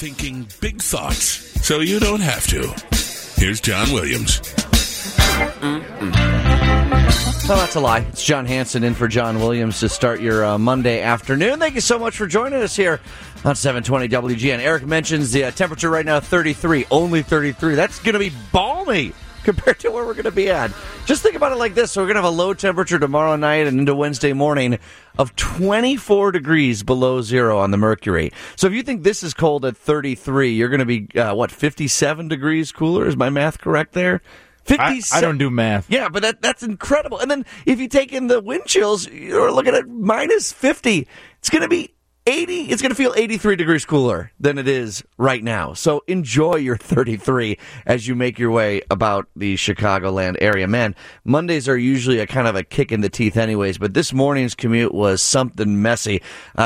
thinking big thoughts so you don't have to. Here's John Williams. No, that's a lie. It's John Hanson in for John Williams to start your Monday afternoon. Thank you so much for joining us here on 720 WGN. Eric mentions the temperature right now, 33. Only 33. That's going to be balmy compared to where we're going to be at. Just think about it like this. So we're going to have a low temperature tomorrow night and into Wednesday morning of 24 degrees below zero on the mercury. So if you think this is cold at 33, you're going to be, 57 degrees cooler? Is my math correct there? I don't do math. Yeah, but that's incredible. And then if you take in the wind chills, you're looking at minus 50. It's going to be 80. It's going to feel 83 degrees cooler than it is right now. So enjoy your 33 as you make your way about the Chicagoland area. Man, Mondays are usually a kind of a kick in the teeth anyways, but this morning's commute was something messy.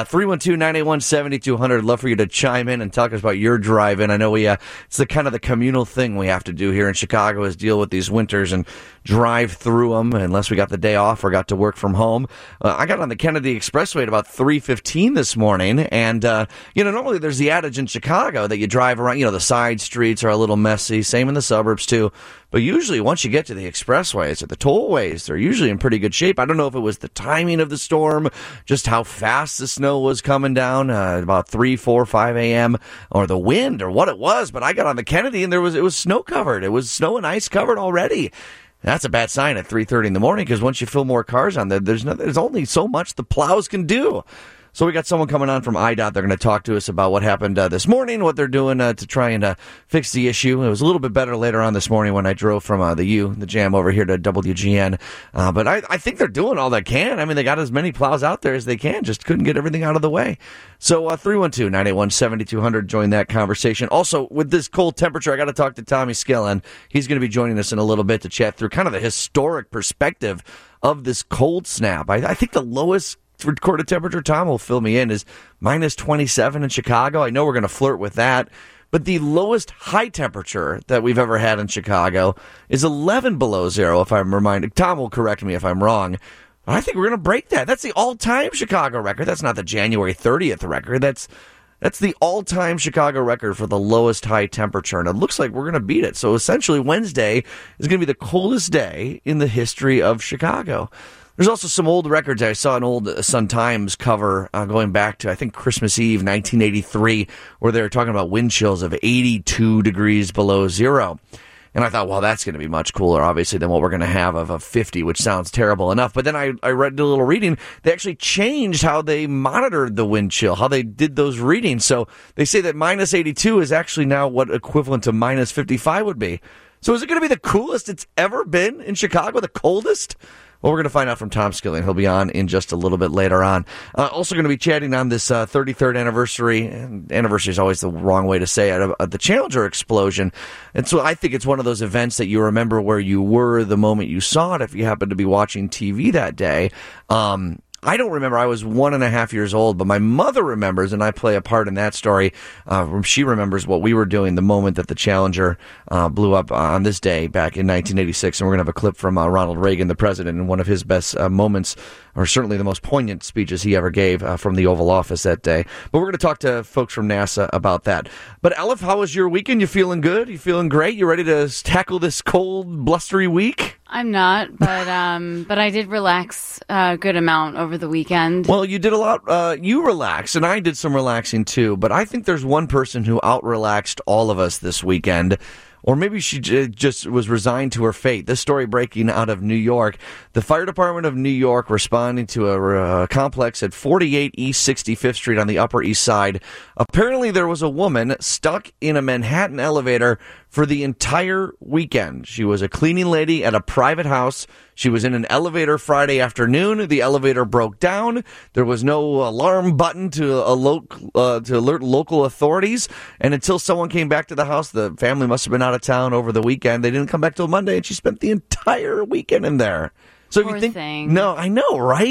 312-981-7200. Love for you to chime in and talk us about your drive-in. I know it's the kind of the communal thing we have to do here in Chicago is deal with these winters and drive through them unless we got the day off or got to work from home. I got on the Kennedy Expressway at about 3:15 this morning. And, normally there's the adage in Chicago that you drive around, the side streets are a little messy, same in the suburbs too. But usually once you get to the expressways or the tollways, they're usually in pretty good shape. I don't know if it was the timing of the storm, just how fast the snow was coming down, about 3, 4, 5 a.m., or the wind or what it was. But I got on the Kennedy and it was snow covered. It was snow and ice covered already. That's a bad sign at 3:30 in the morning because once you fill more cars on there, there's only so much the plows can do. So we got someone coming on from IDOT. They're going to talk to us about what happened this morning, what they're doing to try and fix the issue. It was a little bit better later on this morning when I drove from the Jam over here to WGN. But I think they're doing all they can. I mean, they got as many plows out there as they can, just couldn't get everything out of the way. So 312-981-7200, join that conversation. Also, with this cold temperature, I got to talk to Tommy Skillen. He's going to be joining us in a little bit to chat through kind of the historic perspective of this cold snap. I think the lowest recorded temperature, Tom will fill me in, is minus 27 in Chicago. I know we're going to flirt with that, but the lowest high temperature that we've ever had in Chicago is 11 below zero, if I'm reminded. Tom will correct me if I'm wrong. I think we're going to break that. That's the all-time Chicago record. That's not the January 30th record. That's the all-time Chicago record for the lowest high temperature, and it looks like we're going to beat it. So essentially, Wednesday is going to be the coldest day in the history of Chicago. There's also some old records. I saw an old Sun-Times cover going back to, I think, Christmas Eve, 1983, where they were talking about wind chills of 82 degrees below zero. And I thought, well, that's going to be much cooler, obviously, than what we're going to have of a 50, which sounds terrible enough. But then I read a little reading. They actually changed how they monitored the wind chill, how they did those readings. So they say that minus 82 is actually now what equivalent to minus 55 would be. So is it going to be the coolest it's ever been in Chicago, the coldest? Well, we're going to find out from Tom Skilling. He'll be on in just a little bit later on. Also going to be chatting on this 33rd anniversary. And anniversary is always the wrong way to say it, of the Challenger explosion. And so I think it's one of those events that you remember where you were the moment you saw it if you happened to be watching TV that day. I don't remember. I was 1.5 years old, but my mother remembers, and I play a part in that story. She remembers what we were doing the moment that the Challenger blew up on this day back in 1986. And we're going to have a clip from Ronald Reagan, the president, in one of his best moments, or certainly the most poignant speeches he ever gave from the Oval Office that day. But we're going to talk to folks from NASA about that. But Aleph, how was your weekend? You feeling good? You feeling great? You ready to tackle this cold, blustery week? I'm not, but I did relax a good amount over the weekend. Well, you did a lot. You relaxed, and I did some relaxing too. But I think there's one person who out-relaxed all of us this weekend. Or maybe she just was resigned to her fate. This story breaking out of New York. The fire department of New York responding to a complex at 48 East 65th Street on the Upper East Side. Apparently there was a woman stuck in a Manhattan elevator for the entire weekend. She was a cleaning lady at a private house. She was in an elevator Friday afternoon. The elevator broke down. There was no alarm button to alert local authorities. And until someone came back to the house, the family must have been out of town over the weekend. They didn't come back till Monday, and she spent the entire weekend in there. So Poor if you think, thing. no, I know, right?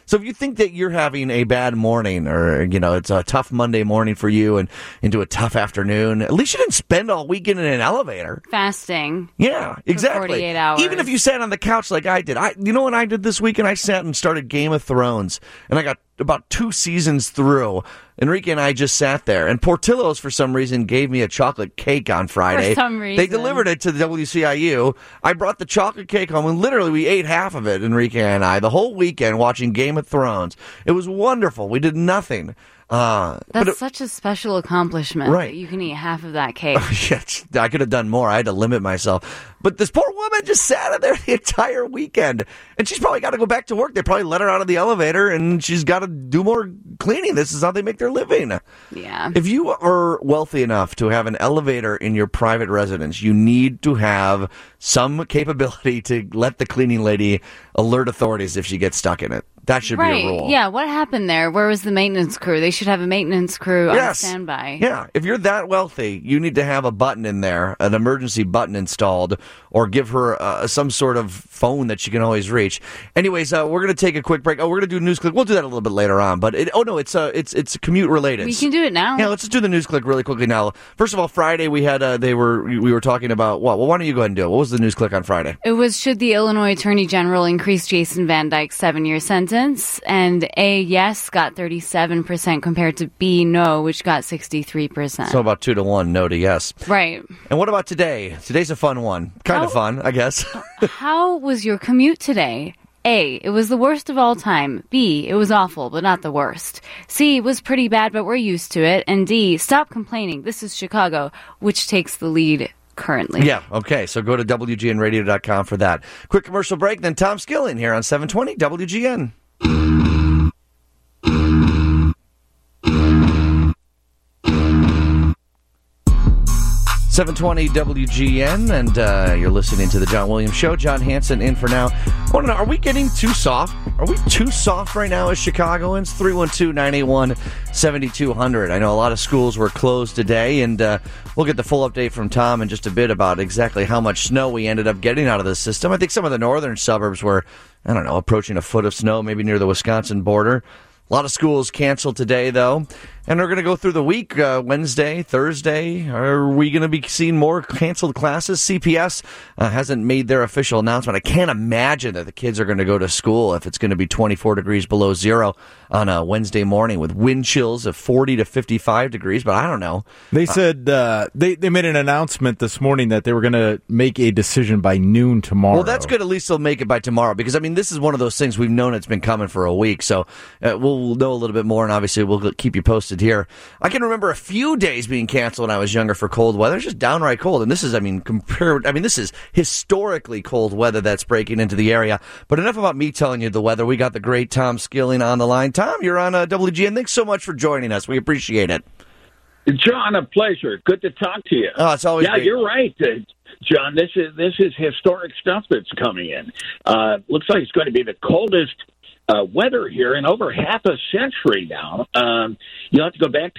So if you think that you're having a bad morning or, it's a tough Monday morning for you and into a tough afternoon, at least you didn't spend all weekend in an elevator. Fasting. Yeah, exactly. For 48 hours. Even if you sat on the couch like I did. You know what I did this weekend? I sat and started Game of Thrones, and I got about 2 seasons through. Enrique and I just sat there, and Portillo's, for some reason, gave me a chocolate cake on Friday. For some reason. They delivered it to the WCIU. I brought the chocolate cake home, and literally we ate half of it, Enrique and I, the whole weekend watching Game of Thrones. It was wonderful. We did nothing. That's such a special accomplishment. Right. That you can eat half of that cake. Yeah, I could have done more. I had to limit myself. But this poor woman just sat in there the entire weekend. And she's probably got to go back to work. They probably let her out of the elevator, and she's got to do more cleaning. This is how they make their living. Yeah. If you are wealthy enough to have an elevator in your private residence, you need to have some capability to let the cleaning lady alert authorities if she gets stuck in it. That should be a rule. Yeah, what happened there? Where was the maintenance crew? They should have a maintenance crew on standby. Yeah, if you're that wealthy, you need to have a button in there, an emergency button installed, or give her some sort of phone that she can always reach. Anyways, we're going to take a quick break. We're going to do news click. We'll do that a little bit later on. But it's commute related. We can do it now. Yeah, let's just do the news click really quickly now. First of all, Friday we had we were talking about what? Well, why don't you go ahead and do it? What was the news click on Friday? It was, should the Illinois Attorney General increase Jason Van Dyke's 7-year sentence? And A, yes, got 37% compared to B, no, which got 63%. So about 2-1, no to yes. Right. And what about today? Today's a fun one. Kind of fun, I guess. How was your commute today? A, it was the worst of all time. B, it was awful, but not the worst. C, it was pretty bad, but we're used to it. And D, stop complaining. This is Chicago, which takes the lead currently. Yeah, okay. So go to WGNradio.com for that. Quick commercial break, then Tom Skilling here on 720 WGN. 720 WGN, and you're listening to the John Williams Show. John Hanson in for now. I want to know, are we getting too soft? Are we too soft right now as Chicagoans? 312-981-7200. I know a lot of schools were closed today, and we'll get the full update from Tom in just a bit about exactly how much snow we ended up getting out of the system. I think some of the northern suburbs were, approaching a foot of snow, maybe near the Wisconsin border. A lot of schools canceled today, though. And we're going to go through the week, Wednesday, Thursday. Are we going to be seeing more canceled classes? CPS hasn't made their official announcement. I can't imagine that the kids are going to go to school if it's going to be 24 degrees below zero on a Wednesday morning with wind chills of 40 to 55 degrees, but I don't know. They said they made an announcement this morning that they were going to make a decision by noon tomorrow. Well, that's good. At least they'll make it by tomorrow because, this is one of those things we've known it's been coming for a week. So we'll know a little bit more, and obviously we'll keep you posted here. I can remember a few days being canceled when I was younger for cold weather. It's just downright cold. And this is, this is historically cold weather that's breaking into the area. But enough about me telling you the weather. We got the great Tom Skilling on the line. Tom, you're on WGN. Thanks so much for joining us. We appreciate it. John, a pleasure. Good to talk to you. Oh, it's always great. You're right, John. This is historic stuff that's coming in. Looks like it's going to be the coldest weather here in over half a century now. You'll have to go back to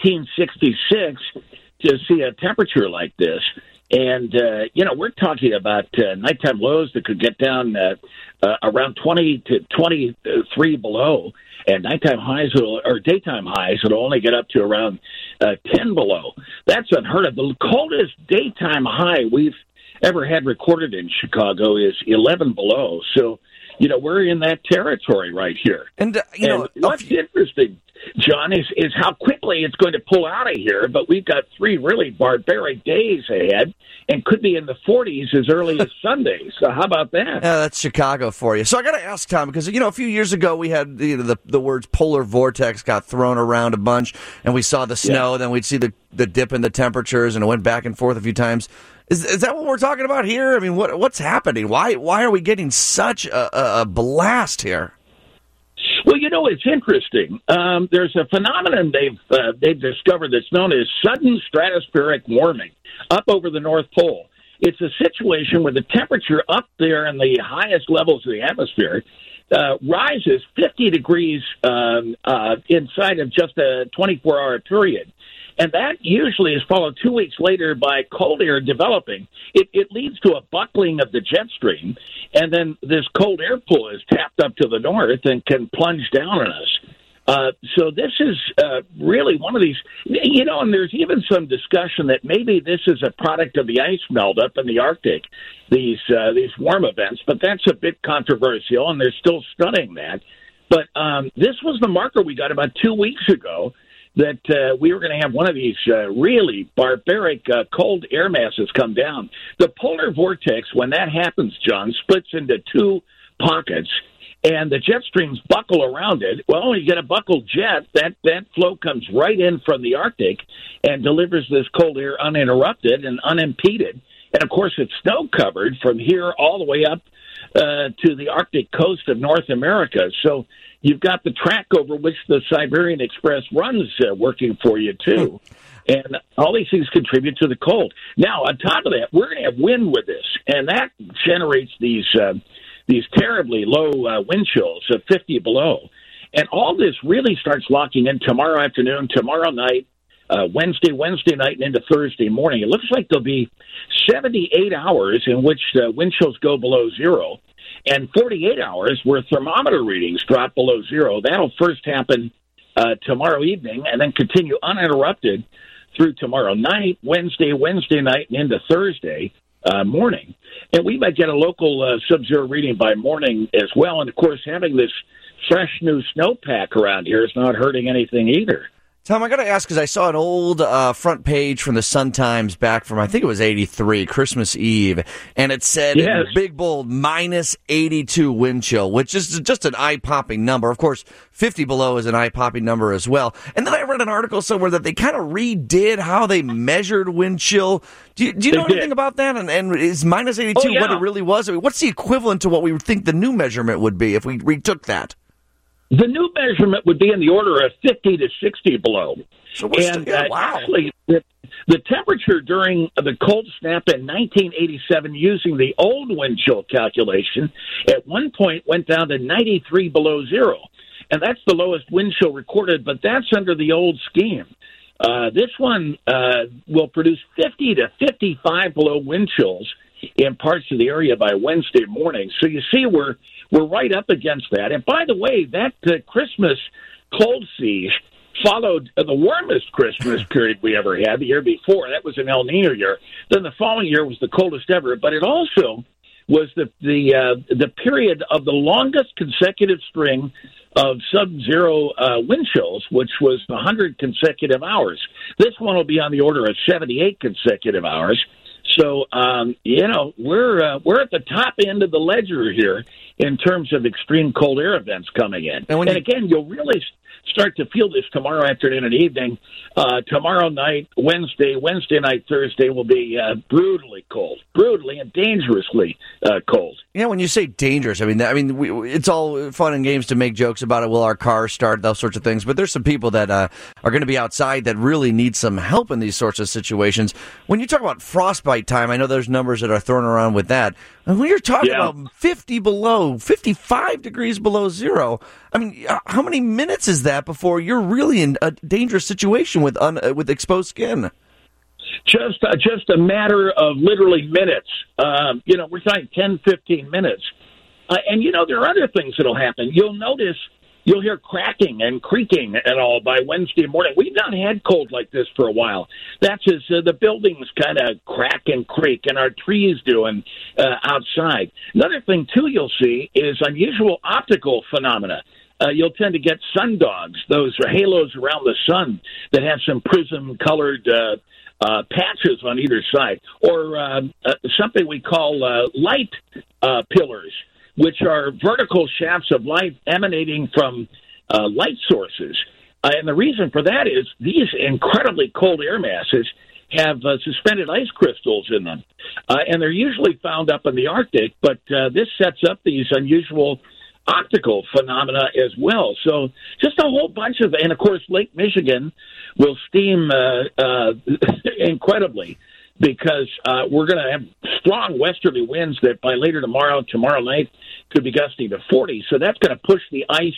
1966 to see a temperature like this. And, we're talking about nighttime lows that could get down around 20 to 23 below, and daytime highs will only get up to around 10 below. That's unheard of. The coldest daytime high we've ever had recorded in Chicago is 11 below. So, we're in that territory right here. And, what's interesting, John, is how quickly it's going to pull out of here. But we've got 3 really barbaric days ahead and could be in the 40s as early as Sunday. So how about that? Yeah, that's Chicago for you. So I got to ask, Tom, because, a few years ago we had the words polar vortex got thrown around a bunch, and we saw the snow, then we'd see the dip in the temperatures, and it went back and forth a few times. Is that what we're talking about here? What's happening? Why are we getting such a blast here? Well, it's interesting. There's a phenomenon they've discovered that's known as sudden stratospheric warming up over the North Pole. It's a situation where the temperature up there in the highest levels of the atmosphere rises 50 degrees inside of just a 24-hour period. And that usually is followed 2 weeks later by cold air developing. It leads to a buckling of the jet stream, and then this cold air pool is tapped up to the north and can plunge down on us. So this is really one of these, and there's even some discussion that maybe this is a product of the ice melt up in the Arctic, these warm events, but that's a bit controversial, and they're still studying that. But this was the marker we got about 2 weeks ago, that we were going to have one of these really barbaric cold air masses come down. The polar vortex, when that happens, John, splits into two pockets, and the jet streams buckle around it. Well, when you get a buckled jet, that flow comes right in from the Arctic and delivers this cold air uninterrupted and unimpeded. And, of course, it's snow-covered from here all the way up to the Arctic coast of North America. So you've got the track over which the Siberian Express runs working for you, too. And all these things contribute to the cold. Now, on top of that, we're going to have wind with this, and that generates these terribly low wind chills of 50 below. And all this really starts locking in tomorrow afternoon, tomorrow night, Wednesday night, and into Thursday morning. It looks like there'll be 78 hours in which wind chills go below zero, and 48 hours where thermometer readings drop below zero. That'll first happen tomorrow evening and then continue uninterrupted through tomorrow night, Wednesday night, and into Thursday morning. And we might get a local sub-zero reading by morning as well. And, of course, having this fresh new snowpack around here is not hurting anything either. Tom, I got to ask, because I saw an old front page from the Sun-Times back from, I think it was 83, Christmas Eve, and it said, in big bold, minus 82 wind chill, which is just an eye-popping number. Of course, 50 below is an eye-popping number as well. And then I read an article somewhere that they kind of redid how they measured wind chill. Do you know anything about that? And is minus 82 what it really was? I mean, what's the equivalent to what we would think the new measurement would be if we retook that? The new measurement would be in the order of 50 to 60 below. So actually, the temperature during the cold snap in 1987, using the old wind chill calculation, at one point went down to 93 below zero. And that's the lowest wind chill recorded, but that's under the old scheme. This one will produce 50 to 55 below wind chills in parts of the area by Wednesday morning. So you see we're right up against that. And by the way, that Christmas cold siege followed the warmest Christmas period we ever had the year before. That was an El Nino year. Then the following year was the coldest ever. But it also was the period of the longest consecutive string of sub-zero wind chills, which was 100 consecutive hours. This one will be on the order of 78 consecutive hours. So, we're at the top end of the ledger here in terms of extreme cold air events coming in. And again, you'll really start to feel this tomorrow afternoon and evening. Tomorrow night, Wednesday night, Thursday will be brutally and dangerously cold. Yeah, when you say dangerous, it's all fun and games to make jokes about it. Will our cars start? Those sorts of things. But there's some people that are going to be outside that really need some help in these sorts of situations. When you talk about frostbite time, I know there's numbers that are thrown around with that. And when you're talking about 50 below, 55 degrees below zero, how many minutes is that before you're really in a dangerous situation with exposed skin? Just a matter of literally minutes. We're talking 10, 15 minutes. And there are other things that'll happen. You'll hear cracking and creaking and all by Wednesday morning. We've not had cold like this for a while. That's as the buildings kind of crack and creak, and our trees doing outside. Another thing, too, you'll see is unusual optical phenomena. You'll tend to get sundogs, those halos around the sun that have some prism-colored patches on either side, or something we call light pillars, which are vertical shafts of light emanating from light sources. And the reason for that is these incredibly cold air masses have suspended ice crystals in them. And they're usually found up in the Arctic, but this sets up these unusual optical phenomena as well. So just a whole bunch of, and of course, Lake Michigan will steam incredibly, because we're going to have strong westerly winds that by later tomorrow night, could be gusting to 40. So that's going to push the ice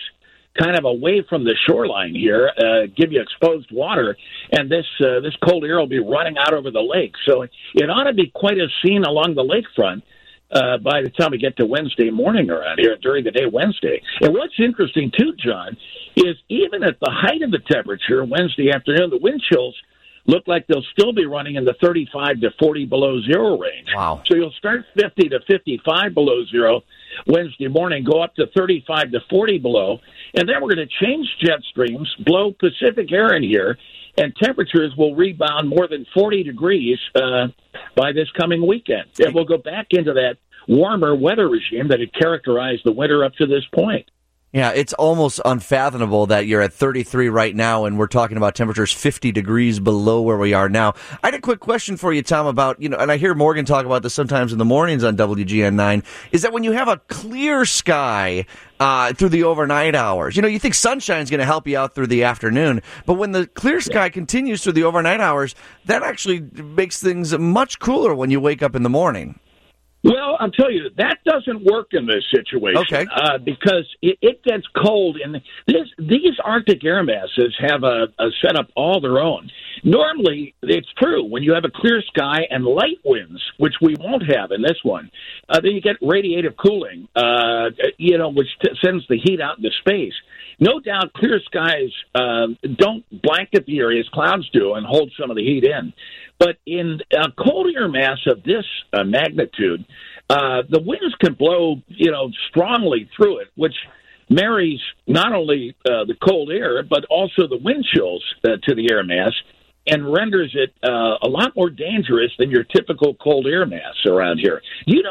kind of away from the shoreline here, give you exposed water, and this cold air will be running out over the lake. So it ought to be quite a scene along the lakefront by the time we get to Wednesday morning around here, during the day Wednesday. And what's interesting, too, John, is even at the height of the temperature Wednesday afternoon, the wind chills look like they'll still be running in the 35 to 40 below zero range. Wow. So you'll start 50 to 55 below zero Wednesday morning, go up to 35 to 40 below, and then we're going to change jet streams, blow Pacific air in here, and temperatures will rebound more than 40 degrees by this coming weekend. And we'll go back into that warmer weather regime that had characterized the winter up to this point. Yeah, it's almost unfathomable that you're at 33 right now, and we're talking about temperatures 50 degrees below where we are now. I had a quick question for you, Tom, about, and I hear Morgan talk about this sometimes in the mornings on WGN9, is that when you have a clear sky through the overnight hours, you think sunshine's going to help you out through the afternoon, but when the clear sky continues through the overnight hours, that actually makes things much cooler when you wake up in the morning. Well, I'll tell you, that doesn't work in this situation. Okay. Because it gets cold, and these Arctic air masses have a setup all their own. Normally, it's true, when you have a clear sky and light winds, which we won't have in this one, then you get radiative cooling, which sends the heat out into space. No doubt clear skies don't blanket the area as clouds do and hold some of the heat in. But in a cold air mass of this magnitude, the winds can blow, strongly through it, which marries not only the cold air, but also the wind chills to the air mass and renders it a lot more dangerous than your typical cold air mass around here.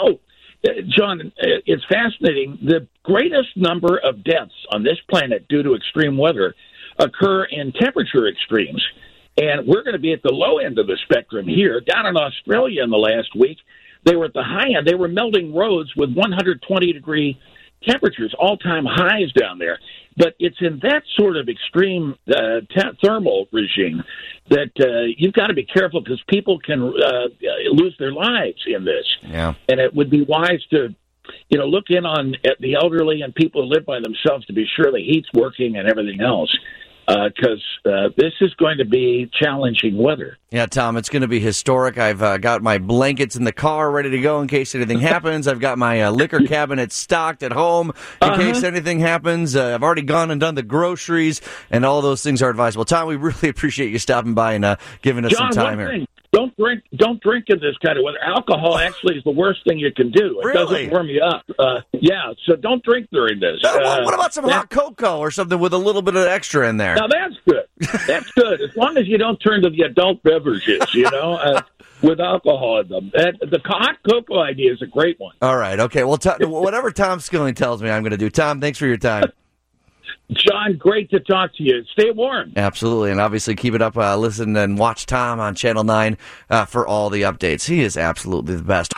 John, it's fascinating. The greatest number of deaths on this planet due to extreme weather occur in temperature extremes. And we're going to be at the low end of the spectrum here. Down in Australia in the last week, they were at the high end. They were melting roads with 120-degree temperatures, all-time highs down there. But it's in that sort of extreme thermal regime that you've got to be careful, because people can lose their lives in this. Yeah. And it would be wise to look in on the elderly and people who live by themselves to be sure the heat's working and everything else. Because this is going to be challenging weather. Yeah, Tom, it's going to be historic. I've got my blankets in the car ready to go in case anything happens. I've got my liquor cabinet stocked at home in case anything happens. I've already gone and done the groceries, and all those things are advisable. Tom, we really appreciate you stopping by and giving us some time here. Don't drink in this kind of weather. Alcohol actually is the worst thing you can do. It Really? doesn't warm you up. So don't drink during this. What about some hot cocoa or something with a little bit of extra in there? Now that's good. That's good. As long as you don't turn to the adult beverages, with alcohol in them. The hot cocoa idea is a great one. All right. Okay. Well, whatever Tom Skilling tells me I'm going to do. Tom, thanks for your time. John, great to talk to you. Stay warm. Absolutely, and obviously keep it up. Listen and watch Tom on Channel 9 for all the updates. He is absolutely the best.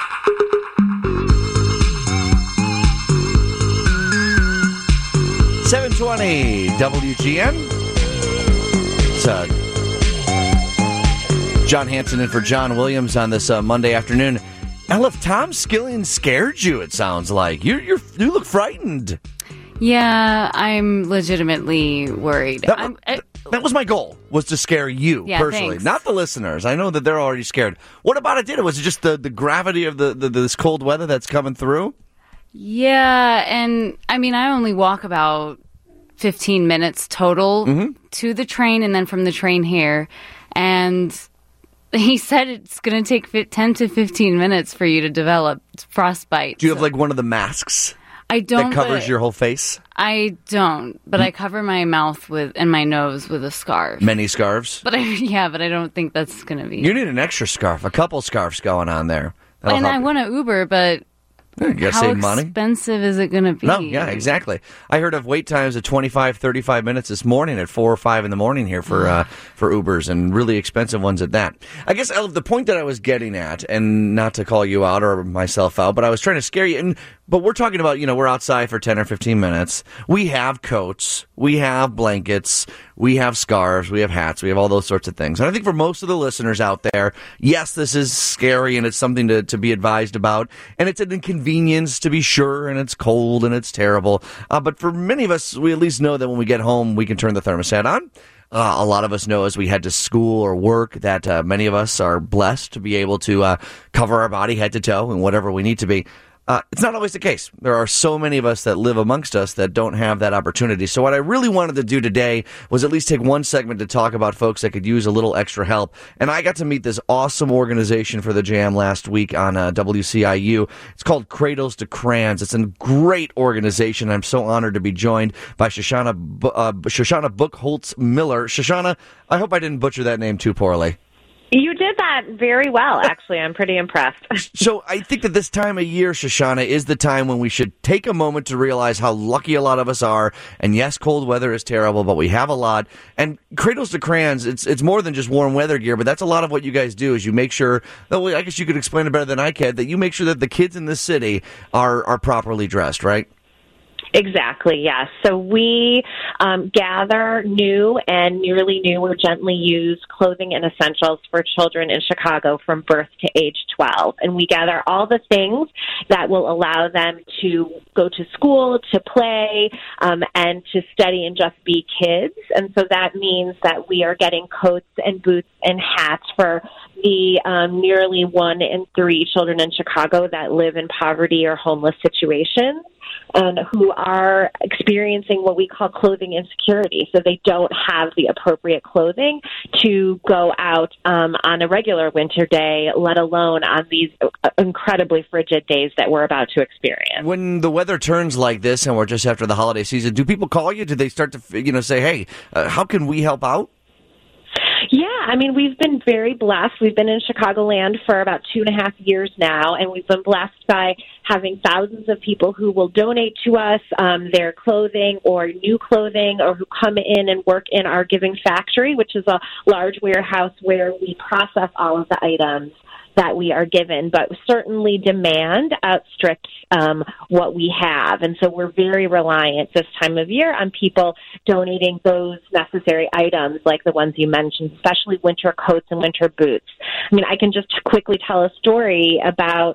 .720 WGN. It's John Hanson in for John Williams on this Monday afternoon. Now, if Tom Skilling scared you, it sounds like you look frightened. Yeah, I'm legitimately worried. That was my goal, was to scare you personally, thanks. not the listeners. I know that they're already scared. What about it? Was it just the gravity of this cold weather that's coming through? Yeah, and I only walk about 15 minutes total to the train and then from the train here. And he said it's going to take 10 to 15 minutes for you to develop frostbite. Do you have one of the masks? I don't. That covers your whole face? I don't, but I cover my mouth and my nose with a scarf. Many scarves? But I don't think that's going to be... You need an extra scarf, a couple scarves going on there. And I want to Uber, but you gotta how save money. expensive is it going to be? No, yeah, exactly. I heard of wait times of 25, 35 minutes this morning at 4 or 5 in the morning here for Ubers, and really expensive ones at that. I guess the point that I was getting at, and not to call you out or myself out, but I was trying to scare you, and But we're talking about, we're outside for 10 or 15 minutes. We have coats. We have blankets. We have scarves. We have hats. We have all those sorts of things. And I think for most of the listeners out there, yes, this is scary and it's something to be advised about. And it's an inconvenience to be sure, and it's cold and it's terrible. But for many of us, we at least know that when we get home, we can turn the thermostat on. A lot of us know as we head to school or work that many of us are blessed to be able to cover our body head to toe in whatever we need to be. It's not always the case. There are so many of us that live amongst us that don't have that opportunity. So what I really wanted to do today was at least take one segment to talk about folks that could use a little extra help. And I got to meet this awesome organization for the Jam last week on WCIU. It's called Cradles to Crayons. It's a great organization. I'm so honored to be joined by Shoshana Buchholz Miller. Shoshana, I hope I didn't butcher that name too poorly. You did that very well, actually. I'm pretty impressed. So I think that this time of year, Shoshana, is the time when we should take a moment to realize how lucky a lot of us are. And yes, cold weather is terrible, but we have a lot. And Cradles to Crayons, it's more than just warm weather gear, but that's a lot of what you guys do is you make sure, I guess you could explain it better than I can, that you make sure that the kids in this city are properly dressed, right? Exactly, yes. So we gather new and nearly new or gently used clothing and essentials for children in Chicago from birth to age 12. And we gather all the things that will allow them to go to school, to play, and to study and just be kids. And so that means that we are getting coats and boots and hats for the nearly 1 in 3 children in Chicago that live in poverty or homeless situations, and who are experiencing what we call clothing insecurity. So they don't have the appropriate clothing to go out on a regular winter day, let alone on these incredibly frigid days that we're about to experience. When the weather turns like this and we're just after the holiday season, do people call you? Do they start to say, hey, how can we help out? Yeah, I mean, we've been very blessed. We've been in Chicagoland for about 2.5 years now, and we've been blessed by having thousands of people who will donate to us their clothing or new clothing, or who come in and work in our Giving Factory, which is a large warehouse where we process all of the items that we are given, but certainly demand outstrips what we have. And so we're very reliant this time of year on people donating those necessary items like the ones you mentioned, especially winter coats and winter boots. I mean, I can just quickly tell a story about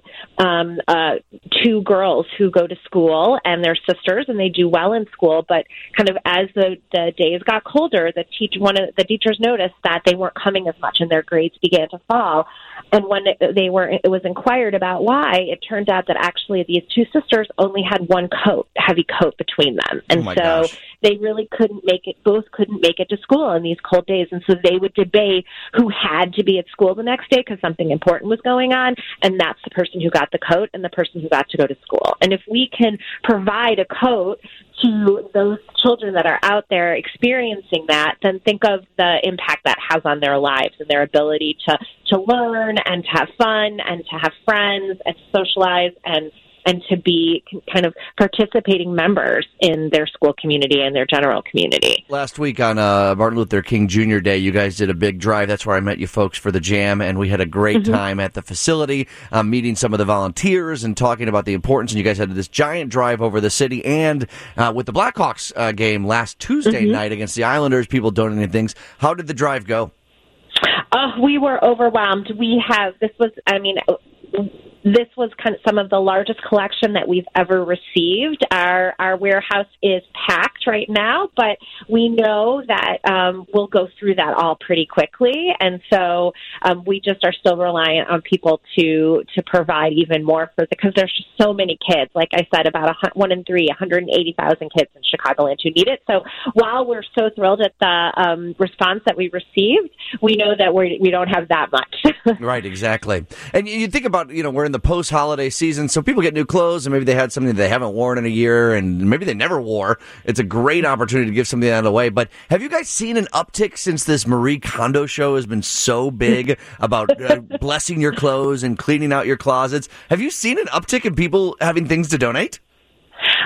2 girls who go to school, and they're sisters, and they do well in school, but kind of as the days got colder, one of the teachers noticed that they weren't coming as much and their grades began to fall. And when it was inquired about why, it turned out that actually these 2 sisters only had one heavy coat between them. And gosh. They really both couldn't make it to school in these cold days. And so they would debate who had to be at school the next day because something important was going on. And that's the person who got the coat and the person who got to go to school. And if we can provide a coat to those children that are out there experiencing that, then think of the impact that has on their lives and their ability to learn and to have fun and to have friends and to socialize and to be kind of participating members in their school community and their general community. Last week on Martin Luther King Jr. Day, you guys did a big drive. That's where I met you folks for the Jam, and we had a great time at the facility, meeting some of the volunteers and talking about the importance. And you guys had this giant drive over the city, and with the Blackhawks game last Tuesday night against the Islanders, people donating things. How did the drive go? We were overwhelmed. This was kind of some of the largest collection that we've ever received. Our warehouse is packed right now, but we know that we'll go through that all pretty quickly. And so we just are still reliant on people to provide even more because there's just so many kids. Like I said, about 1 in 3, 180,000 kids in Chicagoland who need it. So while we're so thrilled at the response that we received, we know that we don't have that much. Right, exactly. And you think about, we're in the post-holiday season, so people get new clothes, and maybe they had something they haven't worn in a year, and maybe they never wore. It's a great opportunity to give something out of the way. But have you guys seen an uptick since this Marie Kondo show has been so big about blessing your clothes and cleaning out your closets? Have you seen an uptick in people having things to donate?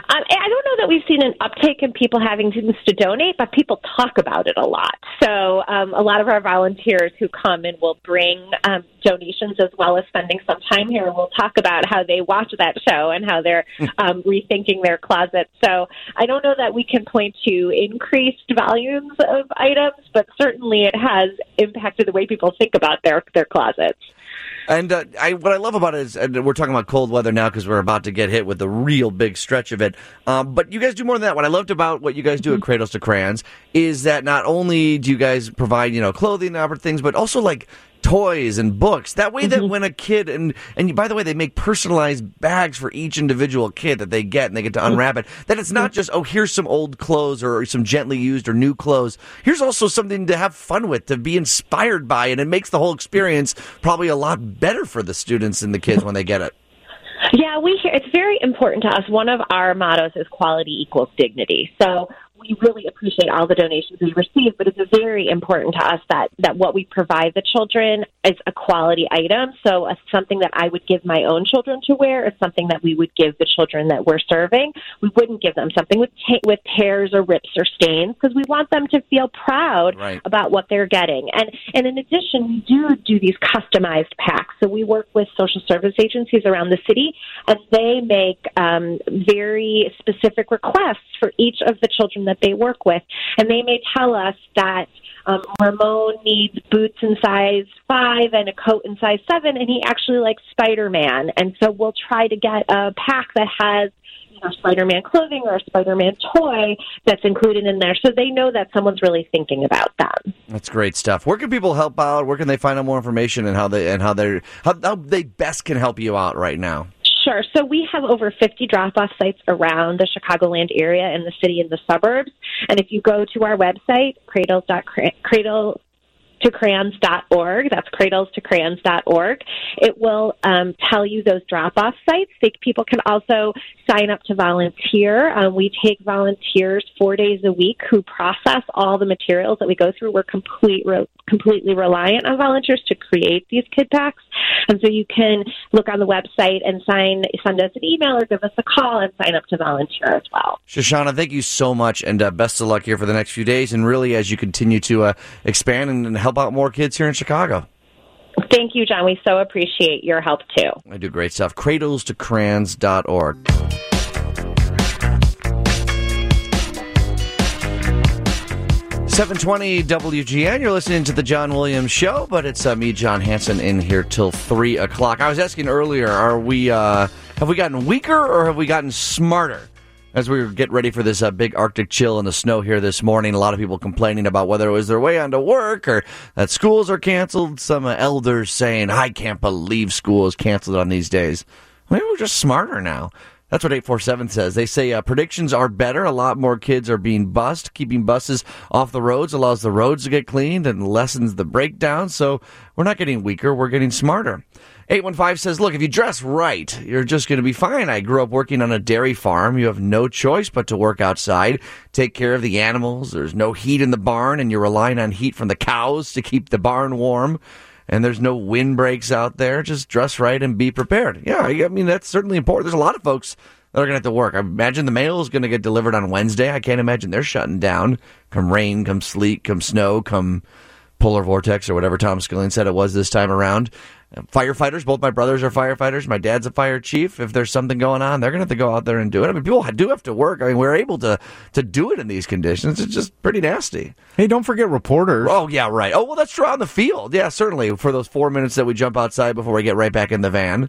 I don't know that we've seen an uptake in people having things to donate, but people talk about it a lot. So a lot of our volunteers who come and will bring donations as well as spending some time here will talk about how they watch that show and how they're rethinking their closet. So I don't know that we can point to increased volumes of items, but certainly it has impacted the way people think about their closets. And what I love about it is, and we're talking about cold weather now because we're about to get hit with the real big stretch of it. But you guys do more than that. What I loved about what you guys do at Cradles to Crayons is that not only do you guys provide, clothing and other things, but also like toys and books. That way that when a kid, and by the way, they make personalized bags for each individual kid that they get, and they get to unwrap it, that it's not just, here's some old clothes or some gently used or new clothes. Here's also something to have fun with, to be inspired by, and it makes the whole experience probably a lot better for the students and the kids when they get it. Yeah, it's very important to us. One of our mottos is quality equals dignity. So we really appreciate all the donations we receive, but it's very important to us that what we provide the children is a quality item. So something that I would give my own children to wear is something that we would give the children that we're serving. We wouldn't give them something with tears or rips or stains because we want them to feel proud about what they're getting. And in addition, we do these customized packs. So we work with social service agencies around the city, and they make very specific requests for each of the children that they work with. And they may tell us that Ramon needs boots in size 5 and a coat in size 7, and he actually likes Spider-Man. And so we'll try to get a pack that has Spider-Man clothing or a Spider-Man toy that's included in there, so they know that someone's really thinking about them. That's great stuff. Where can people help out? Where can they find out more information and how they best can help you out right now? Sure. So we have over 50 drop-off sites around the Chicagoland area and the city and the suburbs. And if you go to our website, cradlestocrayons.org, that's cradlestocrayons.org, it will tell you those drop-off sites. People can also sign up to volunteer. We take volunteers 4 days a week who process all the materials that we go through. We're completely reliant on volunteers to create these kid packs. And so you can look on the website and send us an email or give us a call and sign up to volunteer as well. Shoshana, thank you so much, and best of luck here for the next few days, and really as you continue to expand and help out more kids here in Chicago. Thank you, John. We so appreciate your help, too. I do great stuff. cradlestocrayons.org. .720 WGN. You're listening to the John Williams Show, but it's me, John Hanson, in here till 3 o'clock. I was asking earlier, have we gotten weaker or have we gotten smarter? As we get ready for this big Arctic chill and the snow here this morning, a lot of people complaining about whether it was their way onto work or that schools are canceled. Some elders saying, I can't believe school is canceled on these days. Maybe we're just smarter now. That's what 847 says. They say predictions are better. A lot more kids are being bused. Keeping buses off the roads allows the roads to get cleaned and lessens the breakdown. So we're not getting weaker. We're getting smarter. 815 says, look, if you dress right, you're just going to be fine. I grew up working on a dairy farm. You have no choice but to work outside, take care of the animals. There's no heat in the barn, and you're relying on heat from the cows to keep the barn warm. And there's no windbreaks out there. Just dress right and be prepared. Yeah, I mean, that's certainly important. There's a lot of folks that are going to have to work. I imagine the mail is going to get delivered on Wednesday. I can't imagine they're shutting down. Come rain, come sleet, come snow, come polar vortex or whatever Tom Skilling said it was this time around. Firefighters, both my brothers are firefighters. My dad's a fire chief. If there's something going on, they're going to have to go out there and do it. I mean, people do have to work. I mean, we're able to do it in these conditions. It's just pretty nasty. Hey, don't forget reporters. Oh, yeah, right. Oh, well, that's true on the field. Yeah, certainly. For those 4 minutes that we jump outside before we get right back in the van.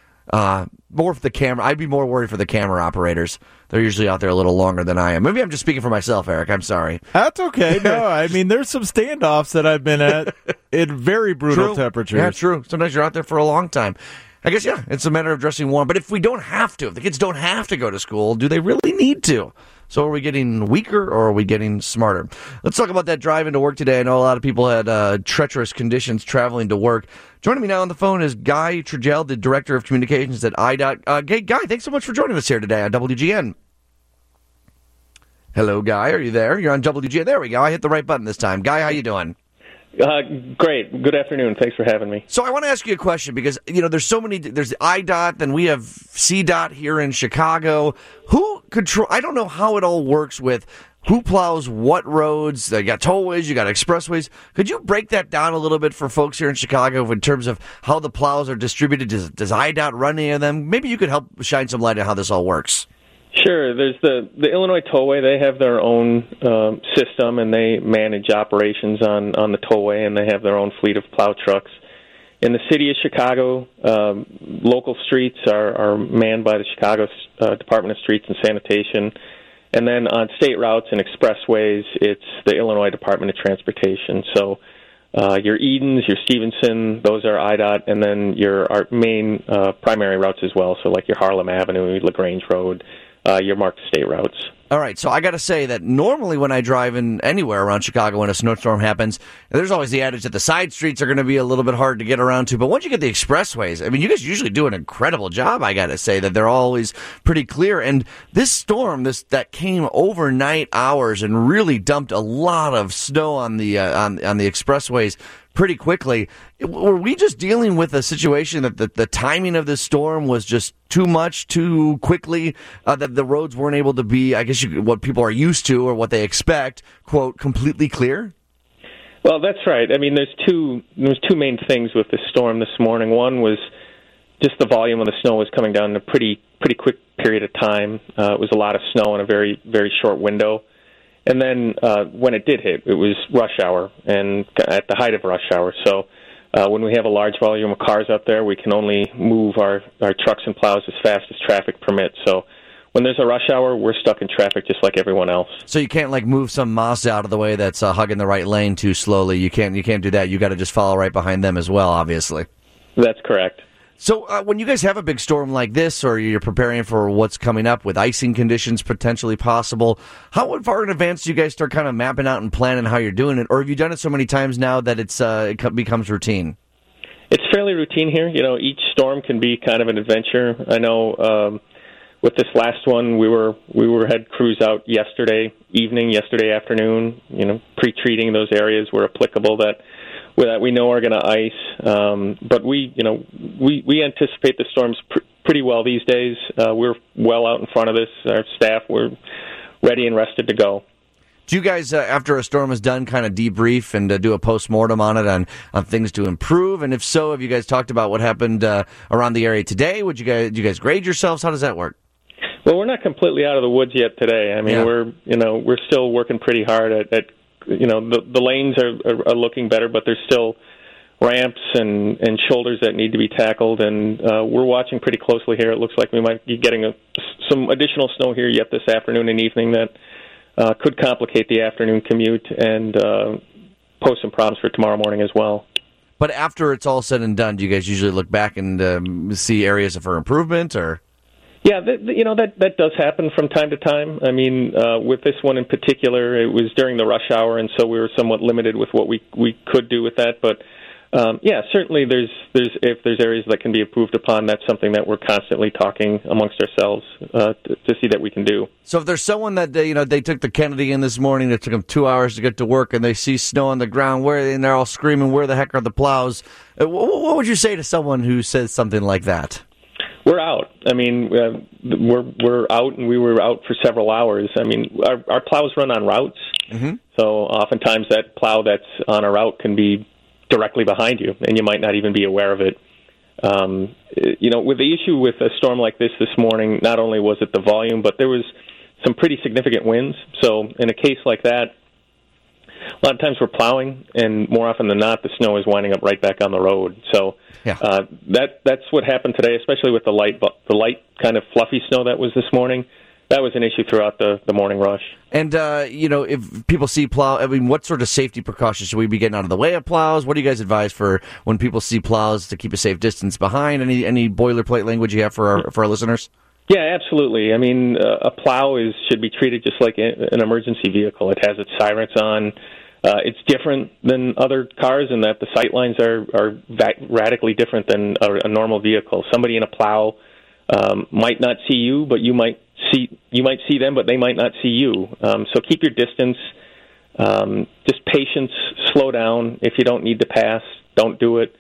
More for the camera. I'd be more worried for the camera operators. They're usually out there a little longer than I am. Maybe I'm just speaking for myself, Eric. I'm sorry. That's okay. No, I mean, there's some standoffs that I've been at in very brutal temperatures. Yeah, true. Sometimes you're out there for a long time. I guess, yeah, it's a matter of dressing warm. But if we don't have to, if the kids don't have to go to school, do they really need to? So are we getting weaker or are we getting smarter? Let's talk about that drive into work today. I know a lot of people had treacherous conditions traveling to work. Joining me now on the phone is Guy Trudell, the Director of Communications at IDOT. Guy, thanks so much for joining us here today on WGN. Hello, Guy. Are you there? You're on WGN. There we go. I hit the right button this time. Guy, how you doing? Great. Good afternoon. Thanks for having me. So I want to ask you a question because, there's so many, there's IDOT, then we have CDOT here in Chicago. Who control? I don't know how it all works with who plows what roads. You got tollways, you got expressways. Could you break that down a little bit for folks here in Chicago in terms of how the plows are distributed? Does IDOT run any of them? Maybe you could help shine some light on how this all works. Sure. There's the Illinois Tollway. They have their own system, and they manage operations on the tollway, and they have their own fleet of plow trucks. In the city of Chicago, local streets are manned by the Chicago Department of Streets and Sanitation. And then on state routes and expressways, it's the Illinois Department of Transportation. So your Edens, your Stevenson, those are IDOT, and then our main primary routes as well, so like your Harlem Avenue, LaGrange Road, your marked state routes. All right, so I got to say that normally when I drive in anywhere around Chicago when a snowstorm happens, there's always the adage that the side streets are going to be a little bit hard to get around to. But once you get the expressways, I mean, you guys usually do an incredible job, I got to say, that they're always pretty clear. And this storm, that came overnight hours and really dumped a lot of snow on the expressways pretty quickly. Were we just dealing with a situation that the timing of this storm was just too much, too quickly, that the roads weren't able to be, I guess, what people are used to or what they expect, quote, completely clear? Well, that's right. I mean, there's two main things with this storm this morning. One was just the volume of the snow was coming down in a pretty quick period of time. It was a lot of snow in a very, very short window. And then when it did hit, it was rush hour, and at the height of rush hour. So when we have a large volume of cars out there, we can only move our trucks and plows as fast as traffic permits. So when there's a rush hour, we're stuck in traffic just like everyone else. So you can't move some Mazda out of the way that's hugging the right lane too slowly. You can't do that. You got to just follow right behind them as well, obviously. That's correct. So when you guys have a big storm like this, or you're preparing for what's coming up with icing conditions potentially possible, how far in advance do you guys start kind of mapping out and planning how you're doing it? Or have you done it so many times now that it becomes routine? It's fairly routine here. Each storm can be kind of an adventure. I know with this last one, we had crews out yesterday evening, yesterday afternoon, pre-treating those areas where applicable that we know are going to ice. But we anticipate the storms pretty well these days. We're well out in front of this. Our staff, we're ready and rested to go. Do you guys, after a storm is done, kind of debrief and do a post-mortem on it on things to improve? And if so, have you guys talked about what happened around the area today? Do you guys grade yourselves? How does that work? Well, we're not completely out of the woods yet today. I mean, we're still working pretty hard at the lanes are looking better, but there's still ramps and shoulders that need to be tackled, and we're watching pretty closely here. It looks like we might be getting some additional snow here yet this afternoon and evening that could complicate the afternoon commute and pose some problems for tomorrow morning as well. But after it's all said and done, do you guys usually look back and see areas for improvement, or? Yeah, that does happen from time to time. I mean, with this one in particular, it was during the rush hour, and so we were somewhat limited with what we could do with that. But certainly, if there's areas that can be improved upon, that's something that we're constantly talking amongst ourselves to see that we can do. So, if there's someone that they took the Kennedy in this morning, it took them 2 hours to get to work, and they see snow on the ground, and they're all screaming, "Where the heck are the plows?" What would you say to someone who says something like that? We're out. I mean, we're out, and we were out for several hours. I mean, our plows run on routes, so oftentimes that plow that's on a route can be directly behind you, and you might not even be aware of it. With the issue with a storm like this morning, not only was it the volume, but there was some pretty significant winds. So in a case like that, a lot of times we're plowing, and more often than not, the snow is winding up right back on the road. So that's what happened today, especially with the light kind of fluffy snow that was this morning. That was an issue throughout the morning rush. And, if people see plow, I mean, what sort of safety precautions should we be getting out of the way of plows? What do you guys advise for when people see plows to keep a safe distance behind? Any boilerplate language you have for our listeners? Yeah, absolutely. I mean, a plow should be treated just like an emergency vehicle. It has its sirens on. It's different than other cars in that the sight lines are radically different than a normal vehicle. Somebody in a plow might not see you, but you might see them, but they might not see you. So keep your distance. Just patience. Slow down. If you don't need to pass, don't do it.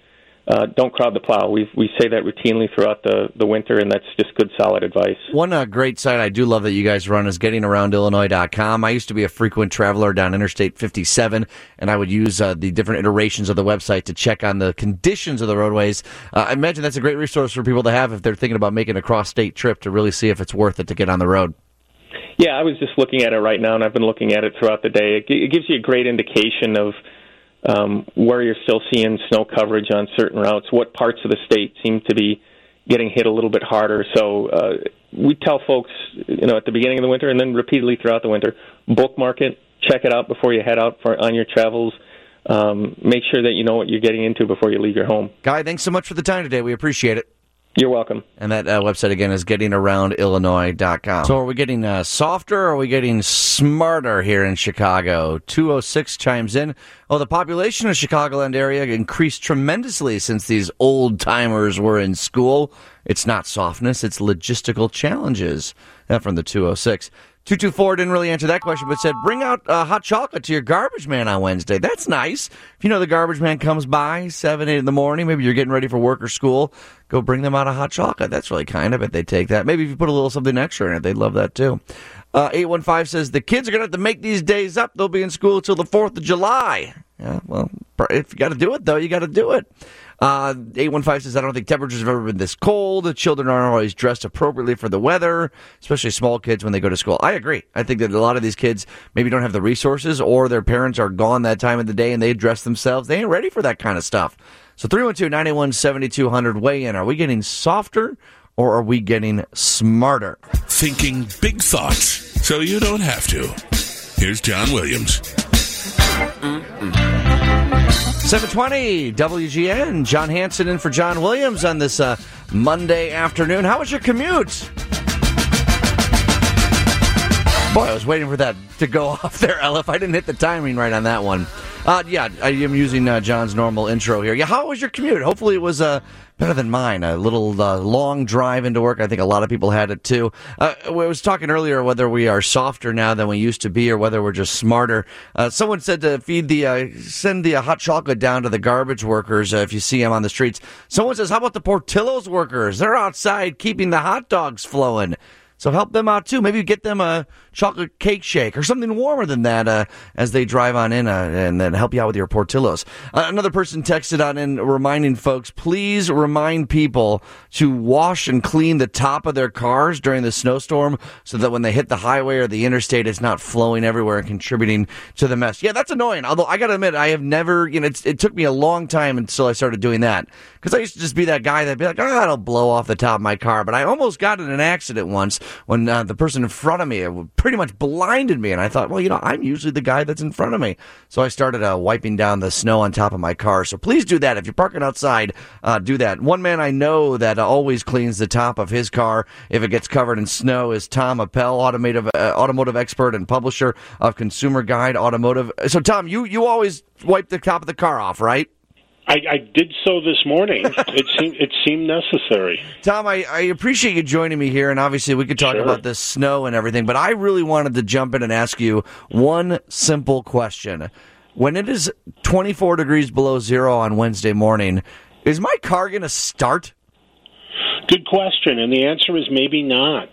don't crowd the plow. We say that routinely throughout the winter, and that's just good, solid advice. One great site I do love that you guys run is gettingaroundillinois.com. I used to be a frequent traveler down Interstate 57, and I would use the different iterations of the website to check on the conditions of the roadways. I imagine that's a great resource for people to have if they're thinking about making a cross-state trip to really see if it's worth it to get on the road. Yeah, I was just looking at it right now, and I've been looking at it throughout the day. It gives you a great indication of where you're still seeing snow coverage on certain routes, what parts of the state seem to be getting hit a little bit harder. So we tell folks, at the beginning of the winter and then repeatedly throughout the winter, bookmark it, check it out before you head out on your travels. Make sure that you know what you're getting into before you leave your home. Guy, thanks so much for the time today. We appreciate it. You're welcome. And that website, again, is gettingaroundillinois.com. So are we getting softer or are we getting smarter here in Chicago? 206 chimes in. Oh, the population of Chicagoland area increased tremendously since these old-timers were in school. It's not softness, it's logistical challenges. From the 206. 224 didn't really answer that question, but said, bring out hot chocolate to your garbage man on Wednesday. That's nice. If you know the garbage man comes by 7, 8 in the morning, maybe you're getting ready for work or school, go bring them out a hot chocolate. That's really kind. I bet they'd take that. Maybe if you put a little something extra in it, they'd love that too. 815 says, the kids are going to have to make these days up. They'll be in school until the 4th of July. Yeah, well, if you got to do it, though, you got to do it. 815 says, I don't think temperatures have ever been this cold. The children aren't always dressed appropriately for the weather, especially small kids when they go to school. I agree. I think that a lot of these kids maybe don't have the resources or their parents are gone that time of the day and they dress themselves. They ain't ready for that kind of stuff. So 312-981-7200, weigh in. Are we getting softer or are we getting smarter? Thinking big thoughts so you don't have to. Here's John Williams. 720 WGN. John Hanson in for John Williams on this Monday afternoon. How was your commute? Boy, I was waiting for that to go off there, Elif. I didn't hit the timing right on that one. Yeah, I am using John's normal intro here. Yeah, how was your commute? Hopefully it was better than mine. A little long drive into work. I think a lot of people had it too. I was talking earlier whether we are softer now than we used to be or whether we're just smarter. Someone said to send the hot chocolate down to the garbage workers if you see them on the streets. Someone says, how about the Portillo's workers? They're outside keeping the hot dogs flowing. So help them out, too. Maybe get them a chocolate cake shake or something warmer than that as they drive on in and then help you out with your Portillos. Another person texted on in reminding folks, please remind people to wash and clean the top of their cars during the snowstorm so that when they hit the highway or the interstate, it's not flowing everywhere and contributing to the mess. Yeah, that's annoying. Although I got to admit, I have never, it took me a long time until I started doing that. Because I used to just be that guy that'd be like, it'll blow off the top of my car. But I almost got in an accident once when the person in front of me pretty much blinded me. And I thought, well, I'm usually the guy that's in front of me. So I started wiping down the snow on top of my car. So please do that. If you're parking outside, do that. One man I know that always cleans the top of his car if it gets covered in snow is Tom Appel, automotive expert and publisher of Consumer Guide Automotive. So, Tom, you always wipe the top of the car off, right? I did so this morning. It seemed necessary. Tom, I appreciate you joining me here, and obviously we could talk about this snow and everything, but I really wanted to jump in and ask you one simple question. When it is 24 degrees below zero on Wednesday morning, is my car going to start? Good question, and the answer is maybe not.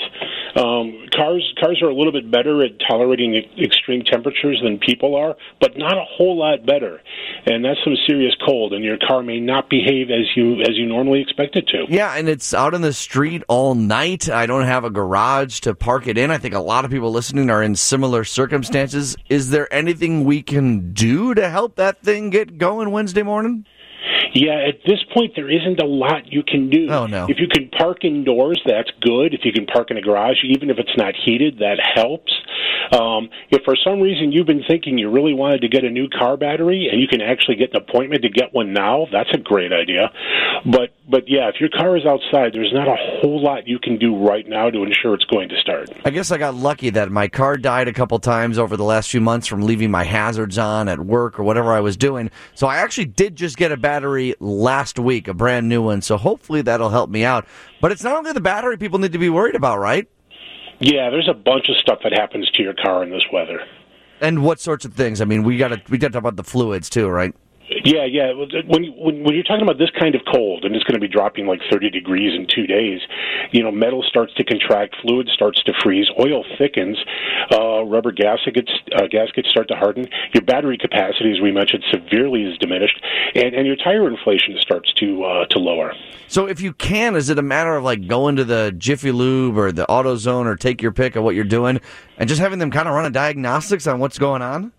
Cars are a little bit better at tolerating extreme temperatures than people are, but not a whole lot better. And that's some serious cold, and your car may not behave as you normally expect it to. Yeah, and it's out in the street all night. I don't have a garage to park it in. I think a lot of people listening are in similar circumstances. Is there anything we can do to help that thing get going Wednesday morning? Yeah, at this point, there isn't a lot you can do. Oh, no. If you can park indoors, that's good. If you can park in a garage, even if it's not heated, that helps. If for some reason you've been thinking you really wanted to get a new car battery and you can actually get an appointment to get one now, that's a great idea. But yeah, if your car is outside, there's not a whole lot you can do right now to ensure it's going to start. I guess I got lucky that my car died a couple times over the last few months from leaving my hazards on at work or whatever I was doing. So I actually did just get a battery last week, a brand new one. So hopefully that'll help me out. But it's not only the battery people need to be worried about, right? Yeah, there's a bunch of stuff that happens to your car in this weather. And what sorts of things? I mean, we got to talk about the fluids too, right? Yeah. When you're talking about this kind of cold, and it's going to be dropping like 30 degrees in 2 days, metal starts to contract, fluid starts to freeze, oil thickens, rubber gaskets start to harden. Your battery capacity, as we mentioned, severely is diminished, and your tire inflation starts to lower. So if you can, is it a matter of like going to the Jiffy Lube or the AutoZone or take your pick of what you're doing and just having them kind of run a diagnostics on what's going on?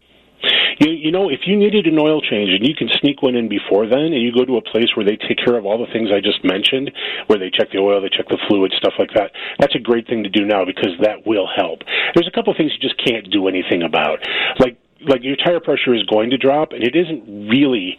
If you needed an oil change and you can sneak one in before then, and you go to a place where they take care of all the things I just mentioned, where they check the oil, they check the fluid, stuff like that, that's a great thing to do now because that will help. There's a couple of things you just can't do anything about. Like your tire pressure is going to drop, and it isn't really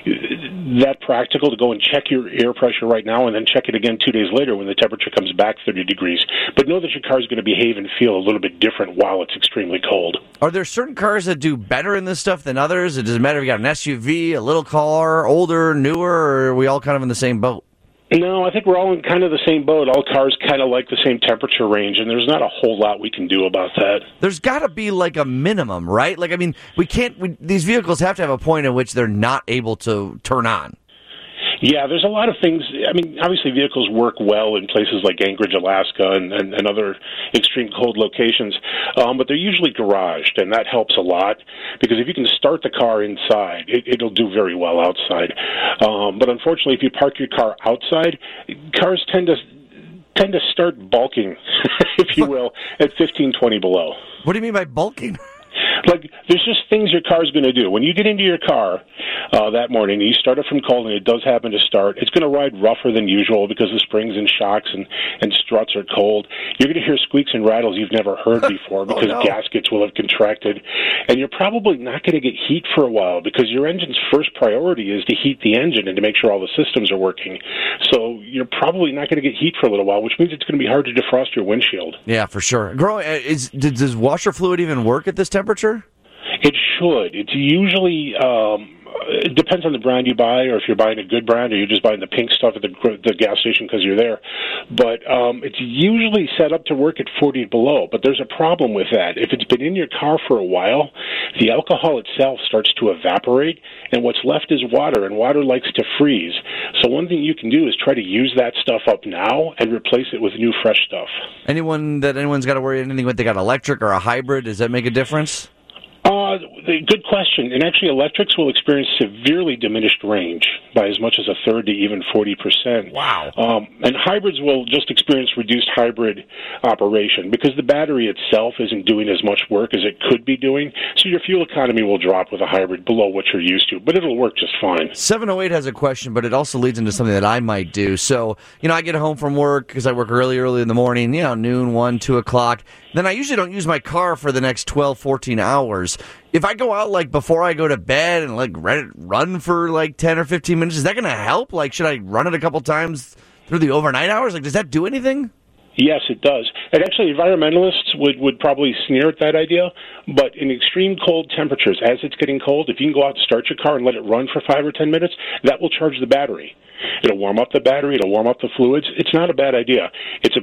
that practical to go and check your air pressure right now and then check it again 2 days later when the temperature comes back 30 degrees. But know that your car is going to behave and feel a little bit different while it's extremely cold. Are there certain cars that do better in this stuff than others? It doesn't matter if you got an SUV, a little car, older, newer, or are we all kind of in the same boat? No, I think we're all in kind of the same boat. All cars kind of like the same temperature range, and there's not a whole lot we can do about that. There's got to be like a minimum, right? Like, I mean, these vehicles have to have a point at which they're not able to turn on. Yeah, there's a lot of things. I mean, obviously vehicles work well in places like Anchorage, Alaska, and other extreme cold locations, but they're usually garaged, and that helps a lot because if you can start the car inside, it'll do very well outside. But unfortunately, if you park your car outside, cars tend to start bulking, if you will, at 15, 20 below. What do you mean by bulking? Like, there's just things your car's going to do. When you get into your car that morning, and you start it from cold, and it does happen to start, it's going to ride rougher than usual because the springs and shocks and struts are cold. You're going to hear squeaks and rattles you've never heard before because gaskets will have contracted. And you're probably not going to get heat for a while because your engine's first priority is to heat the engine and to make sure all the systems are working. So you're probably not going to get heat for a little while, which means it's going to be hard to defrost your windshield. Yeah, for sure. Does washer fluid even work at this temperature? It should. It's usually it depends on the brand you buy, or if you're buying a good brand, or you're just buying the pink stuff at the gas station because you're there. But it's usually set up to work at 40 below. But there's a problem with that. If it's been in your car for a while, the alcohol itself starts to evaporate, and what's left is water, and water likes to freeze. So one thing you can do is try to use that stuff up now and replace it with new, fresh stuff. Anyone's got to worry anything with they got electric or a hybrid? Does that make a difference? Good question. And actually, electrics will experience severely diminished range by as much as a third to even 40%. Wow. And hybrids will just experience reduced hybrid operation because the battery itself isn't doing as much work as it could be doing. So your fuel economy will drop with a hybrid below what you're used to, but it'll work just fine. 708 has a question, but it also leads into something that I might do. So, I get home from work because I work early in the morning, noon, 1, 2 o'clock. Then I usually don't use my car for the next 12, 14 hours. If I go out before I go to bed and run for 10 or 15 minutes, is that going to help? Should I run it a couple times through the overnight hours? Does that do anything? Yes, it does. And actually, environmentalists would probably sneer at that idea, but in extreme cold temperatures, as it's getting cold, if you can go out and start your car and let it run for 5 or 10 minutes, that will charge the battery. It'll warm up the battery, it'll warm up the fluids. It's not a bad idea. It's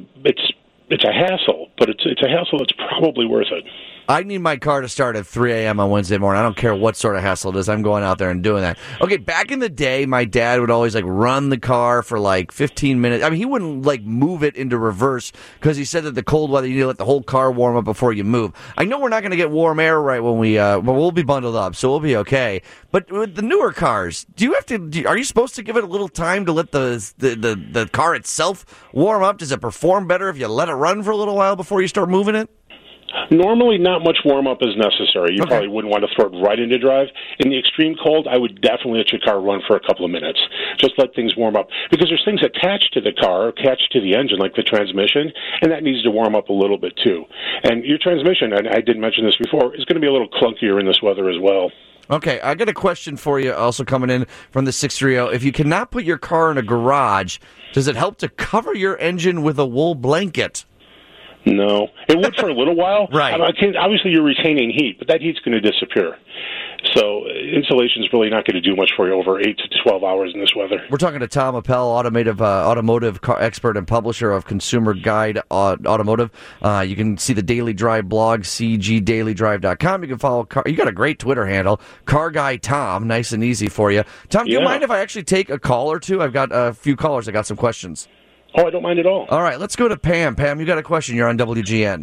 a hassle, but it's a hassle that's probably worth it. I need my car to start at 3 a.m. on Wednesday morning. I don't care what sort of hassle it is. I'm going out there and doing that. Okay, back in the day, my dad would always run the car for 15 minutes. I mean, he wouldn't move it into reverse because he said that the cold weather, you need to let the whole car warm up before you move. I know we're not going to get warm air right when but we'll be bundled up, so we'll be okay. But with the newer cars, are you supposed to give it a little time to let the car itself warm up? Does it perform better if you let it run for a little while before you start moving it? Normally, not much warm-up is necessary. You probably wouldn't want to throw it right into drive. In the extreme cold, I would definitely let your car run for a couple of minutes. Just let things warm up. Because there's things attached to the car, attached to the engine, like the transmission, and that needs to warm up a little bit, too. And your transmission, and I did mention this before, is going to be a little clunkier in this weather as well. Okay, I got a question for you also coming in from the 630. If you cannot put your car in a garage, does it help to cover your engine with a wool blanket? No. It would for a little while. Right. Obviously, you're retaining heat, but that heat's going to disappear. So insulation is really not going to do much for you over 8 to 12 hours in this weather. We're talking to Tom Appel, automotive expert and publisher of Consumer Guide Automotive. You can see the Daily Drive blog, cgdailydrive.com. You can follow. You got a great Twitter handle, Car Guy Tom. Nice and easy for you. Tom, do you mind if I actually take a call or two? I've got a few callers. I got some questions. Oh, I don't mind at all. All right, let's go to Pam. Pam, you got a question. You're on WGN.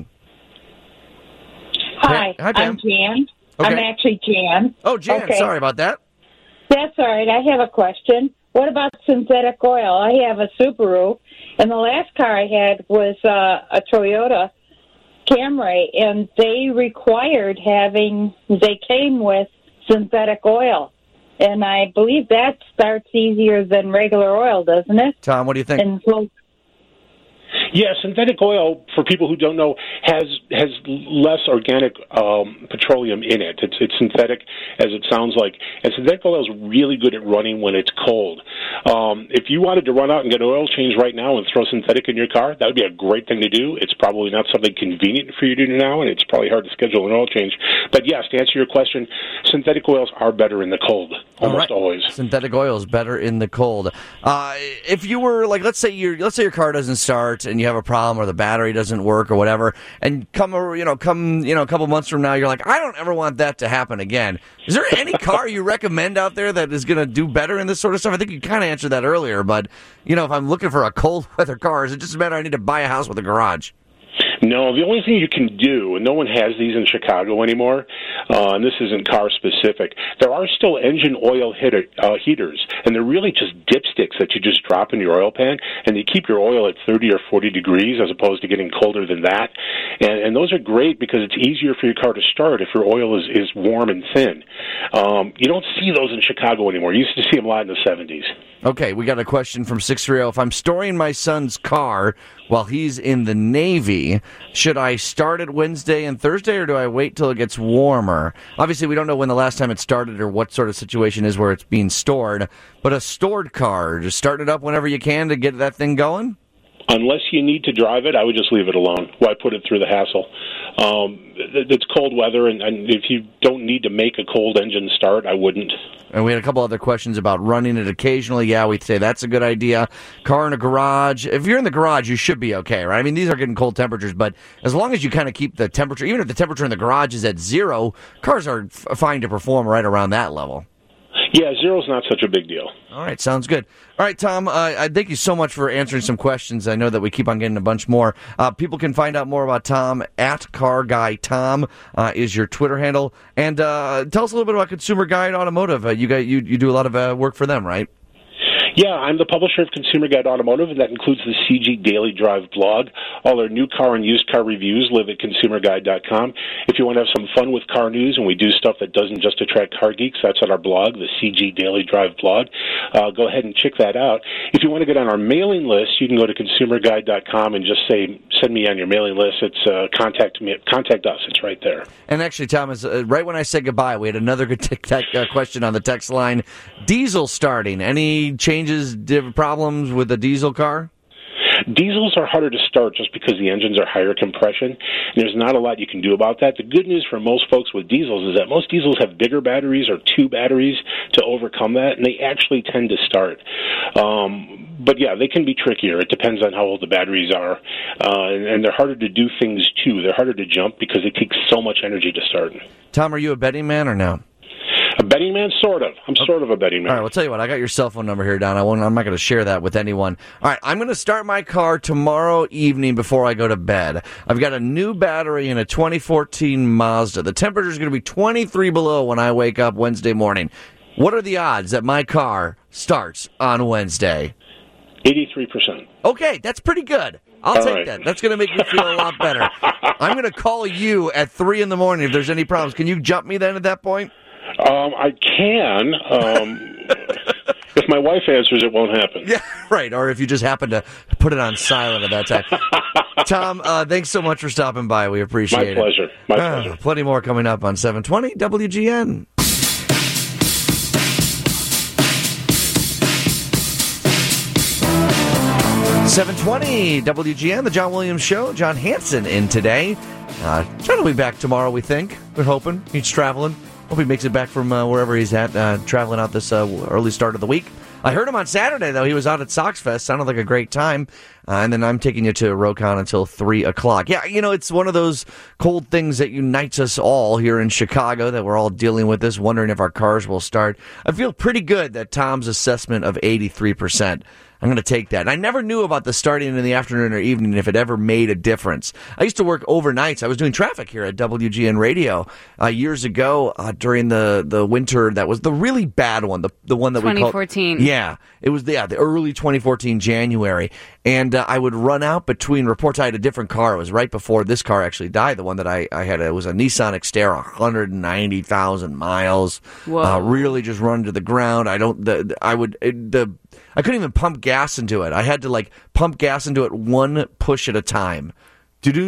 Hi, Pam. I'm Jan. Okay. I'm actually Jan. Oh, Jan, okay. Sorry about that. That's all right. I have a question. What about synthetic oil? I have a Subaru, and the last car I had was a Toyota Camry, and they came with synthetic oil. And I believe that starts easier than regular oil, doesn't it? Tom, what do you think? And so, yeah, synthetic oil, for people who don't know, has less organic petroleum in it. It's synthetic, as it sounds like. And synthetic oil is really good at running when it's cold. If you wanted to run out and get an oil change right now and throw synthetic in your car, that would be a great thing to do. It's probably not something convenient for you to do now, and it's probably hard to schedule an oil change. But yes, to answer your question, synthetic oils are better in the cold, almost always. Synthetic oil is better in the cold. If you were let's say your car doesn't start and you have a problem or the battery doesn't work or whatever, and come a couple months from now, you're like, I don't ever want that to happen again. Is there any car you recommend out there that is going to do better in this sort of stuff? I think you kind of answered that earlier, but if I'm looking for a cold weather car, is it just a matter I need to buy a house with a garage? No, the only thing you can do, and no one has these in Chicago anymore, and this isn't car specific, there are still engine oil heaters, and they're really just dipsticks that you just drop in your oil pan, and they keep your oil at 30 or 40 degrees as opposed to getting colder than that. And those are great because it's easier for your car to start if your oil is warm and thin. You don't see those in Chicago anymore. You used to see them a lot in the 70s. Okay, we got a question from 630. If I'm storing my son's car while he's in the Navy, should I start it Wednesday and Thursday, or do I wait till it gets warmer? Obviously, we don't know when the last time it started or what sort of situation is where it's being stored, but a stored car, just start it up whenever you can to get that thing going? Unless you need to drive it, I would just leave it alone. Why put it through the hassle? It's cold weather, and if you don't need to make a cold engine start, I wouldn't. And we had a couple other questions about running it occasionally. Yeah, we'd say that's a good idea. Car in a garage. If you're in the garage, you should be okay, right? I mean, these are getting cold temperatures, but as long as you kind of keep the temperature, even if the temperature in the garage is at 0, cars are fine to perform right around that level. Yeah, 0's not such a big deal. All right, sounds good. All right, Tom, I thank you so much for answering some questions. I know that we keep on getting a bunch more. People can find out more about Tom at Car Guy Tom is your Twitter handle. And tell us a little bit about Consumer Guide Automotive. You do a lot of work for them, right? Yeah, I'm the publisher of Consumer Guide Automotive, and that includes the CG Daily Drive blog. All our new car and used car reviews live at consumerguide.com. If you want to have some fun with car news, and we do stuff that doesn't just attract car geeks, that's on our blog, the CG Daily Drive blog. Go ahead and check that out. If you want to get on our mailing list, you can go to consumerguide.com and just say, send me on your mailing list. It's contact us. It's right there. And actually, Thomas, right when I said goodbye, we had another good question on the text line. Diesel starting. Any changes, problems with the diesel car? Diesels are harder to start just because the engines are higher compression, and there's not a lot you can do about that. The good news for most folks with diesels is that most diesels have bigger batteries or 2 batteries to overcome that, and they actually tend to start. But yeah, they can be trickier. It depends on how old the batteries are, and they're harder to do things too. They're harder to jump because it takes so much energy to start. Tom, are you a betting man or no? A betting man? Sort of. I'm sort of a betting man. All right, well, tell you what, I got your cell phone number here, Don. I'm not going to share that with anyone. All right, I'm going to start my car tomorrow evening before I go to bed. I've got a new battery in a 2014 Mazda. The temperature is going to be 23 below when I wake up Wednesday morning. What are the odds that my car starts on Wednesday? 83%. Okay, that's pretty good. I'll take that. That's going to make me feel a lot better. I'm going to call you at 3 in the morning if there's any problems. Can you jump me then at that point? I can. If my wife answers, it won't happen. Yeah, right. Or if you just happen to put it on silent at that time. Tom, thanks so much for stopping by. We appreciate it. My pleasure. My pleasure. Plenty more coming up on 720 WGN. .720 WGN, the John Williams Show. John Hanson in today. John will be back tomorrow, we think. We're hoping. He's traveling. Hope he makes it back from wherever he's at, traveling out this early start of the week. I heard him on Saturday, though. He was out at Sox Fest. Sounded like a great time. And then I'm taking you to Rokon until 3 o'clock. Yeah, it's one of those cold things that unites us all here in Chicago, that we're all dealing with this, wondering if our cars will start. I feel pretty good that Tom's assessment of 83%. I'm going to take that. And I never knew about the starting in the afternoon or evening, if it ever made a difference. I used to work overnights. I was doing traffic here at WGN Radio years ago during the winter. That was the really bad one, the one that 2014. Yeah, it was the early 2014 January. And I would run out between reports. I had a different car. It was right before this car actually died. The one that I had, it was a Nissan Xterra, 190,000 miles. Whoa. Really just run to the ground. I couldn't even pump gas into it. I had to pump gas into it one push at a time. But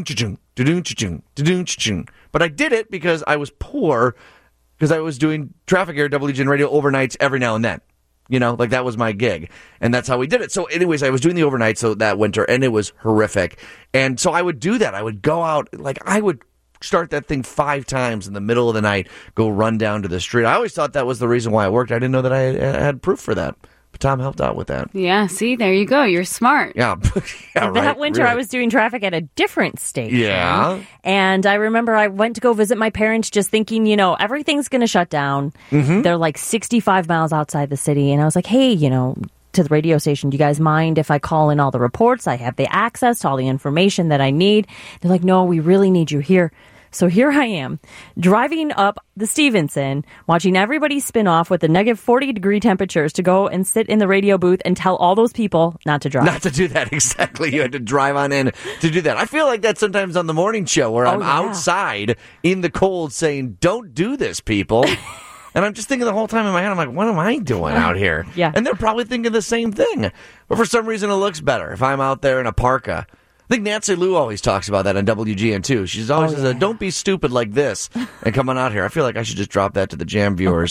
I did it because I was poor, because I was doing traffic here at WGN Radio overnights every now and then. That was my gig. And that's how we did it. So anyways, I was doing the overnight that winter, and it was horrific. And so I would do that. I would go out, I would start that thing 5 times in the middle of the night, go run down to the street. I always thought that was the reason why I worked. I didn't know that I had proof for that. But Tom helped out with that. Yeah, see, there you go. You're smart. Yeah, That winter, really. I was doing traffic at a different station. Yeah. And I remember I went to go visit my parents just thinking, everything's going to shut down. Mm-hmm. They're 65 miles outside the city. And I was like, hey, to the radio station, do you guys mind if I call in all the reports? I have the access to all the information that I need. They're like, no, we really need you here. So here I am, driving up the Stevenson, watching everybody spin off with the negative 40-degree temperatures to go and sit in the radio booth and tell all those people not to drive. Not to do that, exactly. You had to drive on in to do that. I feel like that sometimes on the morning show, where I'm outside in the cold saying, don't do this, people. And I'm just thinking the whole time in my head, I'm like, what am I doing out here? Yeah. And they're probably thinking the same thing. But for some reason, it looks better if I'm out there in a parka. I think Nancy Lou always talks about that on WGN, too. She's always says, don't be stupid like this and come on out here. I feel like I should just drop that to the Jam viewers.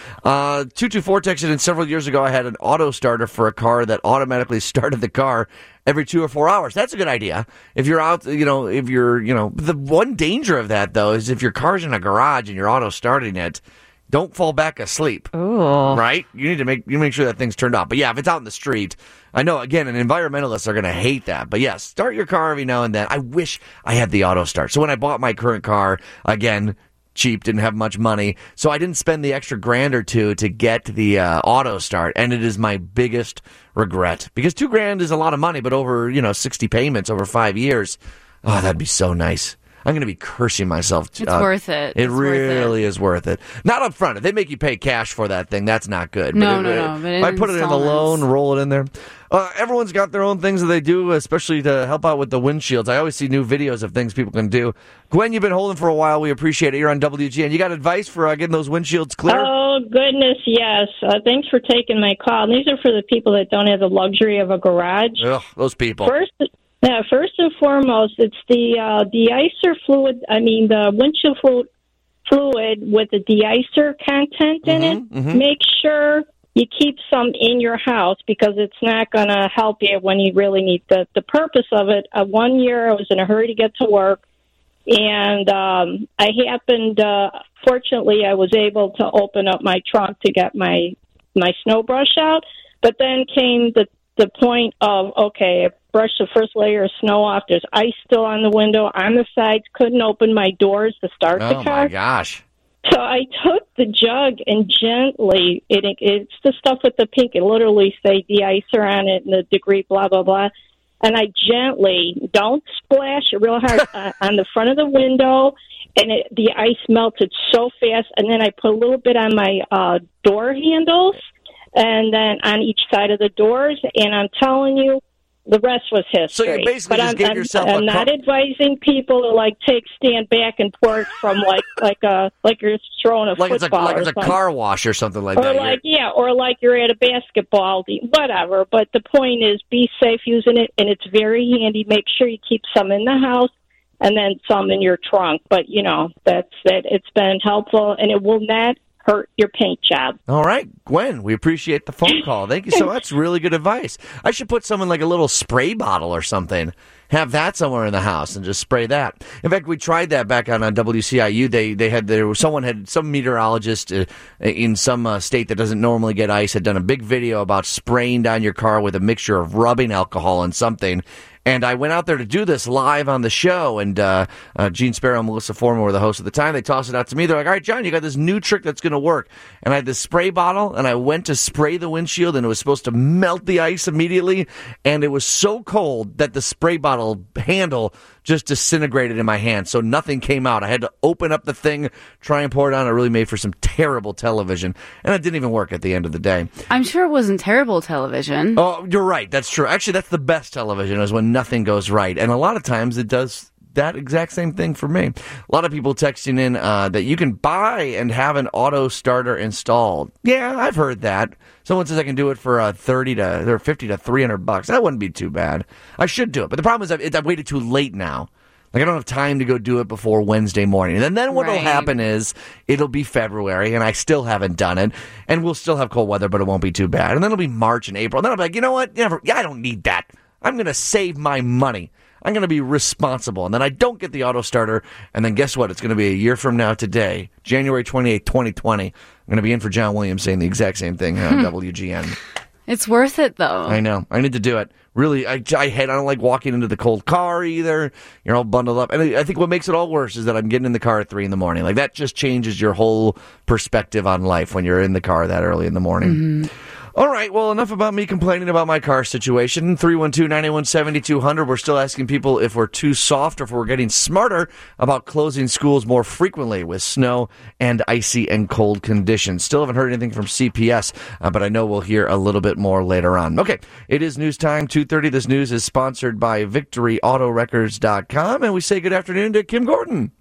224 texted in several years ago, I had an auto starter for a car that automatically started the car every 2 or 4 hours. That's a good idea. If you're out, the one danger of that, though, is if your car's in a garage and you're auto starting it, don't fall back asleep. Ooh. Right? You need to make sure that thing's turned off. But yeah, if it's out in the street, I know, again, and environmentalists are going to hate that. But yes, start your car every now and then. I wish I had the auto start. So when I bought my current car, again, cheap, didn't have much money. So I didn't spend the extra $1,000 or $2 to get the auto start. And it is my biggest regret. Because $2,000 is a lot of money, but over, 60 payments over 5 years. Oh, that'd be so nice. I'm going to be cursing myself. It's worth it. It really is worth it. Not up front. If they make you pay cash for that thing, that's not good. No. But if I put it in the loan, roll it in there. Everyone's got their own things that they do, especially to help out with the windshields. I always see new videos of things people can do. Gwen, you've been holding for a while. We appreciate it. You're on WGN. You got advice for getting those windshields clear? Oh, goodness, yes. Thanks for taking my call. And these are for the people that don't have the luxury of a garage. Ugh, those people. First and foremost, it's the de-icer fluid. The windshield fluid with the de-icer content in it. Mm-hmm. Make sure you keep some in your house, because it's not going to help you when you really need the purpose of it. 1 year, I was in a hurry to get to work, and I happened. Fortunately, I was able to open up my trunk to get my snow brush out. But then came the point of, okay, I brushed the first layer of snow off. There's ice still on the window, on the sides. Couldn't open my doors to start the car. Oh, my gosh. So I took the jug and gently, it's the stuff with the pink. It literally say de-icer on it and the degree, blah, blah, blah. And I gently, don't splash it real hard, on the front of the window. And the ice melted so fast. And then I put a little bit on my door handles, and then on each side of the doors. And I'm telling you, the rest was history. So you basically just gave yourself I'm not advising people to stand back and pour it from like you're throwing a football. Like it's a car wash or something like that. Or like you're at a basketball, whatever. But the point is, be safe using it, and it's very handy. Make sure you keep some in the house and then some in your trunk. But that's it. It's been helpful, and it will not hurt your paint job. All right, Gwen, we appreciate the phone call. Thank you so much. Really good advice. I should put some in like a little spray bottle or something have that somewhere in the house and just spray that. In fact, we tried that back on WCIU. Some meteorologist in some state that doesn't normally get ice had done a big video about spraying down your car with a mixture of rubbing alcohol and something. And I went out there to do this live on the show, and Gene Sparrow and Melissa Foreman were the hosts at the time. They tossed it out to me. They're like, all right, John, you got this new trick that's going to work. And I had this spray bottle, and I went to spray the windshield, and it was supposed to melt the ice immediately. And it was so cold that the spray bottle handle just disintegrated in my hand, so nothing came out. I had to open up the thing, try and pour it on. It really made for some terrible television, and it didn't even work at the end of the day. I'm sure it wasn't terrible television. Oh, you're right. That's true. Actually, that's the best television, is when nothing goes right, and a lot of times it does that exact same thing for me. A lot of people texting in that you can buy and have an auto starter installed. Yeah, I've heard that. Someone says I can do it for $50 to $300. That wouldn't be too bad. I should do it, but the problem is I've waited too late now. Like, I don't have time to go do it before Wednesday morning. And then what'll happen is it'll be February, and I still haven't done it, and we'll still have cold weather, but it won't be too bad. And then it'll be March and April. And then I'll be like, you know what? I don't need that. I'm going to save my money. I'm going to be responsible. And then I don't get the auto starter. And then guess what? It's going to be a year from now today, January 28th, 2020. I'm going to be in for John Williams saying the exact same thing on WGN. It's worth it, though. I know. I need to do it. Really, I don't like walking into the cold car either. You're all bundled up. And I think what makes it all worse is that I'm getting in the car at 3 a.m. Like, that just changes your whole perspective on life when you're in the car that early in the morning. Mm-hmm. All right, well, enough about me complaining about my car situation. 312-981-7200. We're still asking people if we're too soft or if we're getting smarter about closing schools more frequently with snow and icy and cold conditions. Still haven't heard anything from CPS, but I know we'll hear a little bit more later on. Okay, it is news time, 2:30. This news is sponsored by VictoryAutoRecords.com, and we say good afternoon to Kim Gordon.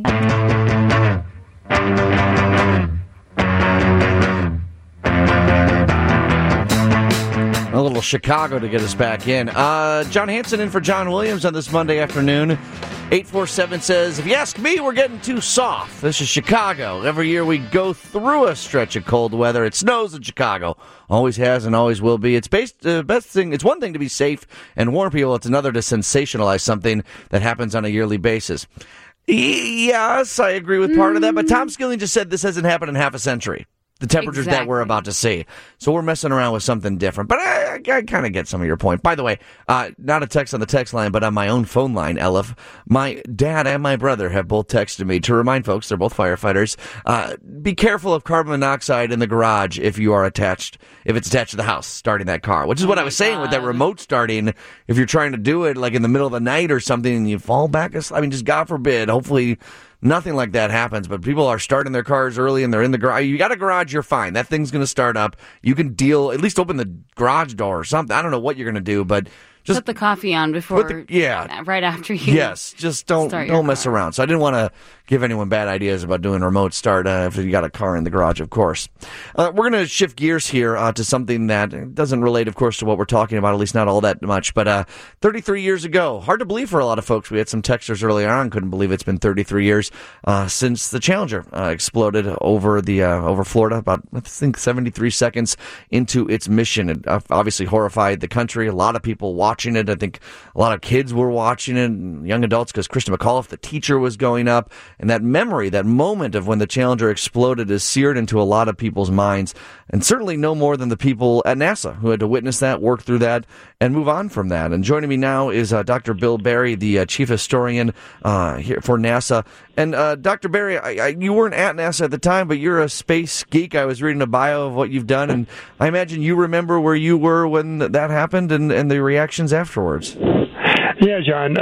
A little Chicago to get us back in. John Hanson in for John Williams on this Monday afternoon. 847 says, if you ask me, we're getting too soft. This is Chicago. Every year we go through a stretch of cold weather. It snows in Chicago. Always has and always will be. It's best thing. It's one thing to be safe and warn people. It's another to sensationalize something that happens on a yearly basis. Yes, I agree with part of that. But Tom Skilling just said this hasn't happened in half a century. The temperatures that we're about to see. So we're messing around with something different. But I kind of get some of your point. By the way, not a text on the text line, but on my own phone line, Elif, my dad and my brother have both texted me to remind folks, they're both firefighters, be careful of carbon monoxide in the garage if it's attached to the house, starting that car. Which is what I was saying with that remote starting. If you're trying to do it like in the middle of the night or something and you fall back, just God forbid, hopefully nothing like that happens, but people are starting their cars early and they're in the garage. You got a garage, you're fine. That thing's going to start up. You can at least open the garage door or something. I don't know what you're going to do, but just put the coffee on before, right after you. Yes, just don't mess around. So I didn't want to give anyone bad ideas about doing remote start if you got a car in the garage, of course. We're going to shift gears here to something that doesn't relate, of course, to what we're talking about, at least not all that much. But 33 years ago, hard to believe for a lot of folks. We had some texters earlier on, couldn't believe it's been 33 years since the Challenger exploded over Florida, about, I think, 73 seconds into its mission. It obviously horrified the country. A lot of people watching it. I think a lot of kids were watching it, young adults, because Kristen McAuliffe, the teacher, was going up. And that memory, that moment of when the Challenger exploded is seared into a lot of people's minds, and certainly no more than the people at NASA who had to witness that, work through that, and move on from that. And joining me now is Dr. Bill Barry, the chief historian here for NASA. And Dr. Barry, you weren't at NASA at the time, but you're a space geek. I was reading a bio of what you've done, and I imagine you remember where you were when that happened and the reactions afterwards. Yeah, John.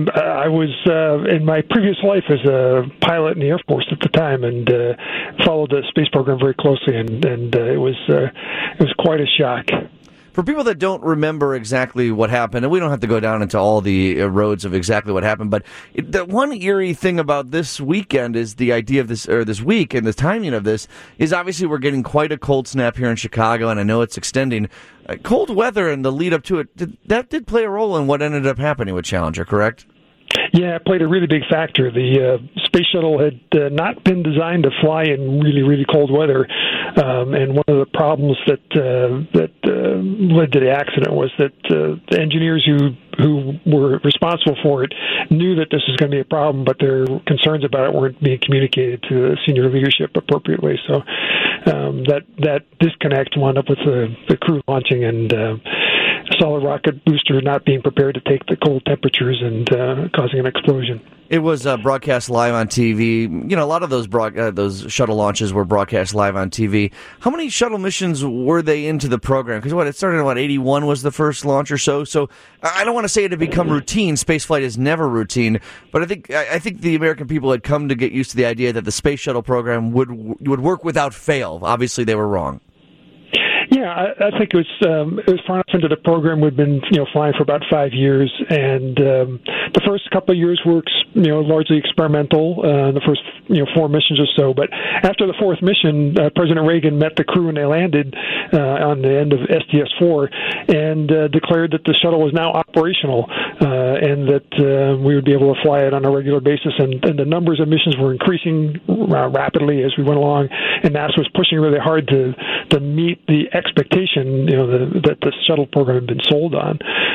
I was in my previous life as a pilot in the Air Force at the time, and followed the space program very closely, and it was quite a shock. For people that don't remember exactly what happened, and we don't have to go down into all the roads of exactly what happened, but the one eerie thing about this weekend is the idea of this week, and the timing of this is obviously we're getting quite a cold snap here in Chicago, and I know it's extending. Cold weather and the lead up to it, that did play a role in what ended up happening with Challenger, correct? Yeah, it played a really big factor. The space shuttle had not been designed to fly in really, really cold weather, and one of the problems that led to the accident was that the engineers who were responsible for it knew that this was going to be a problem, but their concerns about it weren't being communicated to the senior leadership appropriately. So that disconnect wound up with the crew launching and solid rocket booster not being prepared to take the cold temperatures and causing an explosion. It was broadcast live on TV. You know, a lot of those shuttle launches were broadcast live on TV. How many shuttle missions were they into the program? Because it started in 81 was the first launch or so. So I don't want to say it had become routine. Spaceflight is never routine, but I think the American people had come to get used to the idea that the space shuttle program would work without fail. Obviously, they were wrong. Yeah, I think it was far enough into the program. We'd been flying for about 5 years, and the first couple of years were largely experimental. The first 4 missions or so, but after the 4th mission, President Reagan met the crew and they landed on the end of STS-4 and declared that the shuttle was now operational and that we would be able to fly it on a regular basis. And the numbers of missions were increasing rapidly as we went along, and NASA was pushing really hard to meet the expectation that the shuttle program had been sold on.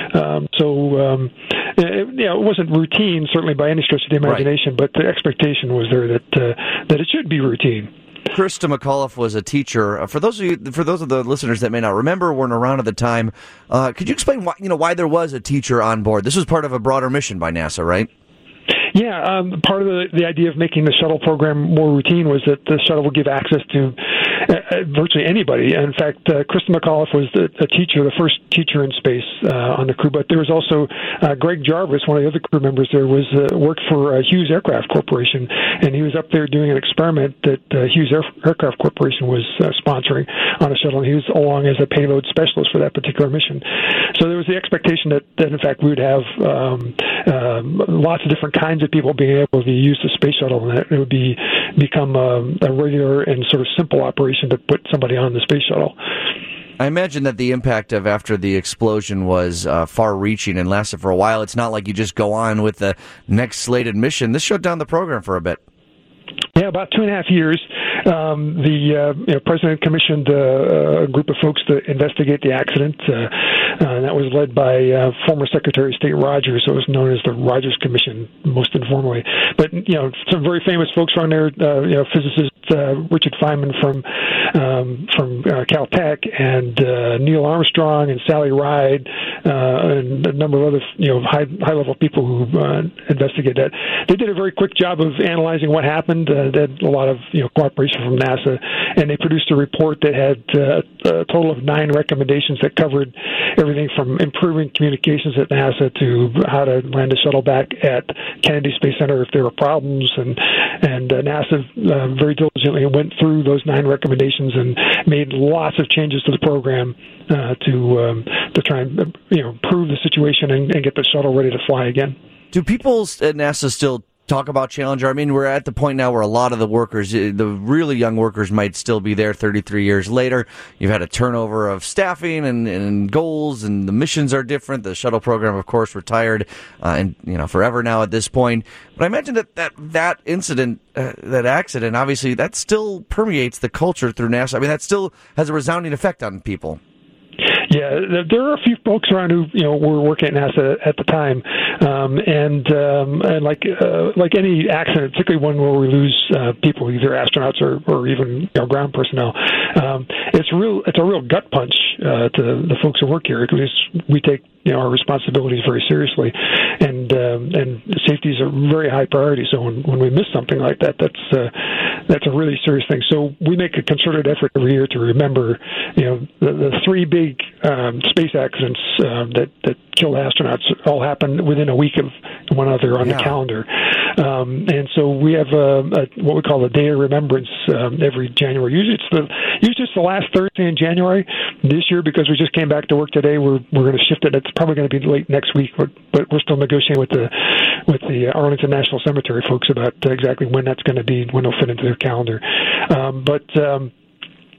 It wasn't routine, certainly by any stretch of the imagination, but the expectation was there that it should be routine. Krista McAuliffe was a teacher. For those of the listeners that may not remember, weren't around at the time, could you explain why there was a teacher on board? This was part of a broader mission by NASA, right? Yeah, part of the idea of making the shuttle program more routine was that the shuttle would give access to virtually anybody. In fact, Krista McAuliffe was a teacher, the first teacher in space on the crew. But there was also Greg Jarvis, one of the other crew members there, worked for Hughes Aircraft Corporation, and he was up there doing an experiment that Hughes Aircraft Corporation was sponsoring on a shuttle, and he was along as a payload specialist for that particular mission. So there was the expectation that in fact we would have lots of different kinds of people being able to use the space shuttle, and that it would become a regular and sort of simple operation to put somebody on the space shuttle. I imagine that the impact of after the explosion was far-reaching and lasted for a while. It's not like you just go on with the next slated mission. This shut down the program for a bit. Yeah, about 2.5 years. The president commissioned a group of folks to investigate the accident. That was led by former Secretary of State Rogers. So it was known as the Rogers Commission, most informally. But some very famous folks were on there. Physicist Richard Feynman from Caltech, and Neil Armstrong and Sally Ride, and a number of other high level people who investigated that. They did a very quick job of analyzing what happened. They had a lot of cooperation from NASA, and they produced a report that had a total of 9 recommendations that covered everything from improving communications at NASA to how to land a shuttle back at Kennedy Space Center if there were problems, and NASA very diligently went through those 9 recommendations and made lots of changes to the program to try and improve the situation and get the shuttle ready to fly again. Do people at NASA still talk about Challenger? I mean, we're at the point now where a lot of the workers, the really young workers, might still be there 33 years later. You've had a turnover of staffing and goals, and the missions are different. The shuttle program, of course, retired and forever now at this point. But I imagine that incident, that accident, obviously, that still permeates the culture through NASA. I mean, that still has a resounding effect on people. Yeah, there are a few folks around who were working at NASA at the time, and like any accident, particularly one where we lose people, either astronauts or even ground personnel. It's a real gut punch to the folks who work here, because we take our responsibilities very seriously, and safety is a very high priority. So when we miss something like that, that's a really serious thing. So we make a concerted effort every year to remember the 3 big space accidents that killed astronauts all happened within a week of one another on the calendar. And so we have what we call a Day of Remembrance every January. Usually it's the last Thursday in January. This year, because we just came back to work today, we're going to shift it. It's probably going to be late next week, but we're still negotiating with the Arlington National Cemetery folks about exactly when that's going to be, when it'll fit into their calendar.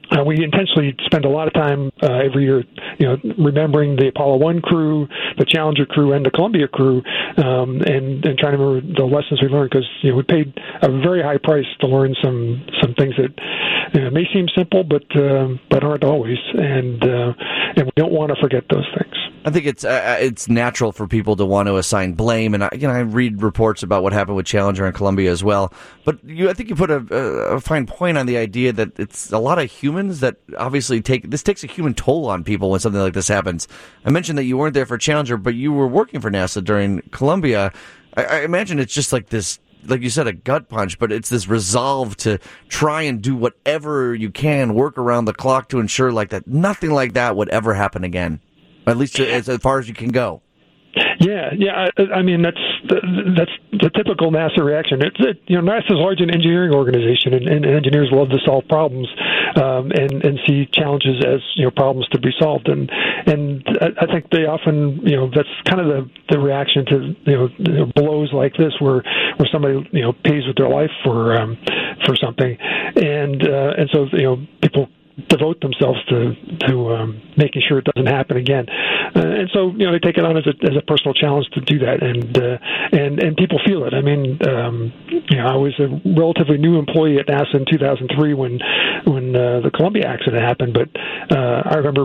We intentionally spend a lot of time every year, remembering the Apollo 1 crew, the Challenger crew, and the Columbia crew, and trying to remember the lessons we learned, because we paid a very high price to learn some things that may seem simple, but aren't always, and we don't want to forget those things. I think it's natural for people to want to assign blame, and I read reports about what happened with Challenger and Columbia as well. But I think you put a fine point on the idea that it's a lot of humans that obviously takes a human toll on people when something like this happens. I mentioned that you weren't there for Challenger, but you were working for NASA during Columbia. I imagine it's just like this, like you said, a gut punch, but it's this resolve to try and do whatever you can, work around the clock to ensure that nothing like that would ever happen again, at least as far as you can go. Yeah. I mean, that's the typical NASA reaction. NASA's large an engineering organization, and engineers love to solve problems and see challenges as problems to be solved. And I think they often that's kind of the reaction to blows like this, where somebody pays with their life for something, and so people devote themselves to making sure it doesn't happen again, and so they take it on as a personal challenge to do that, and people feel it. I mean, I was a relatively new employee at NASA in 2003 when the Columbia accident happened, but I remember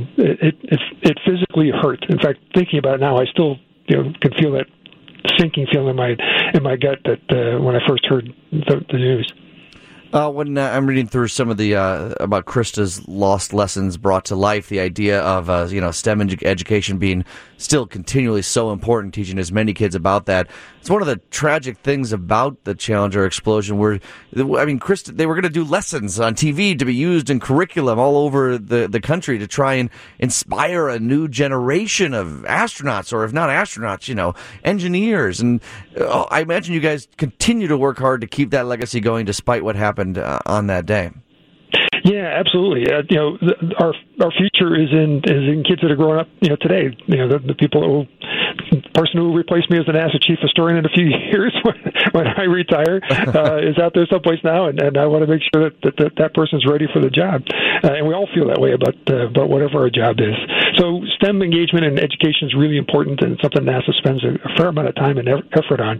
it physically hurt. In fact, thinking about it now, I still can feel that sinking feeling in my gut that when I first heard the news. When I'm reading through some of the about Krista's lost lessons brought to life, the idea of STEM education being still continually so important, teaching as many kids about that. It's one of the tragic things about the Challenger explosion, where Krista, they were going to do lessons on TV to be used in curriculum all over the country to try and inspire a new generation of astronauts, or if not astronauts, engineers. And I imagine you guys continue to work hard to keep that legacy going despite what happened on that day. Yeah, absolutely. Our future is in kids that are growing up today. The people the person who will replace me as the NASA chief historian in a few years when I retire is out there someplace now, and I want to make sure that person's ready for the job. And we all feel that way about whatever our job is. So STEM engagement and education is really important, and something NASA spends a fair amount of time and effort on.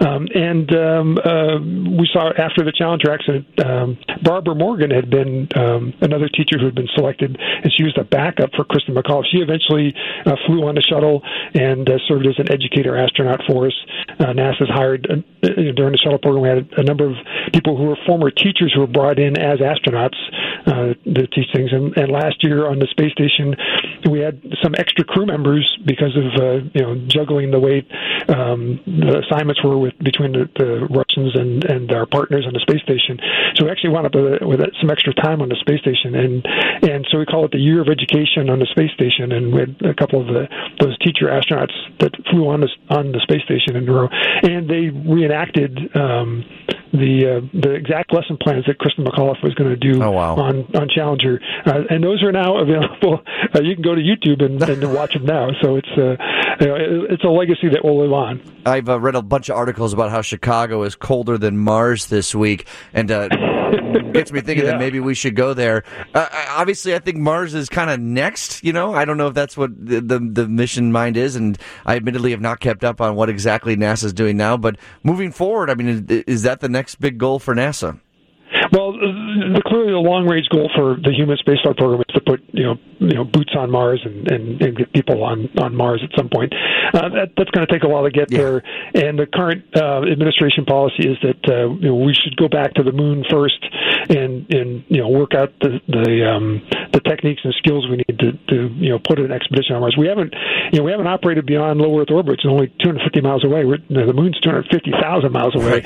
We saw after the Challenger accident, Barbara Morgan had been another teacher who had been selected, and she was a backup for Kristen McAuliffe. She eventually flew on the shuttle and served as an educator astronaut for us. NASA's hired, during the shuttle program, we had a number of people who were former teachers who were brought in as astronauts to teach things. And last year on the space station, we had some extra crew members because of juggling the weight. The assignments were between the Russians and our partners on the space station. So we actually wound up with some extra time on the space station, and so we call it the Year of Education on the space station. And we had a couple of those teacher astronauts that flew on the space station in a row, and they reenacted the exact lesson plans that Kristen McAuliffe was going to do on Challenger, and those are now available. You can go to YouTube and watch them now. So it's a legacy that will live on. I've read a bunch of articles about how Chicago is colder than Mars this week, and gets me thinking that maybe we should go there. Obviously, I think Mars is kind of next. I don't know if that's what the mission mind is, and I admittedly have not kept up on what exactly NASA's doing now. But moving forward, is that the next big goal for NASA? Well, clearly the long-range goal for the human spaceflight program is to put boots on Mars and get people on Mars at some point. That's going to take a while to get there. And the current administration policy is that we should go back to the moon first and work out the techniques and skills we need to put an expedition on Mars. We haven't operated beyond low Earth orbit. It's only 250 miles away. The moon's 250,000 miles away,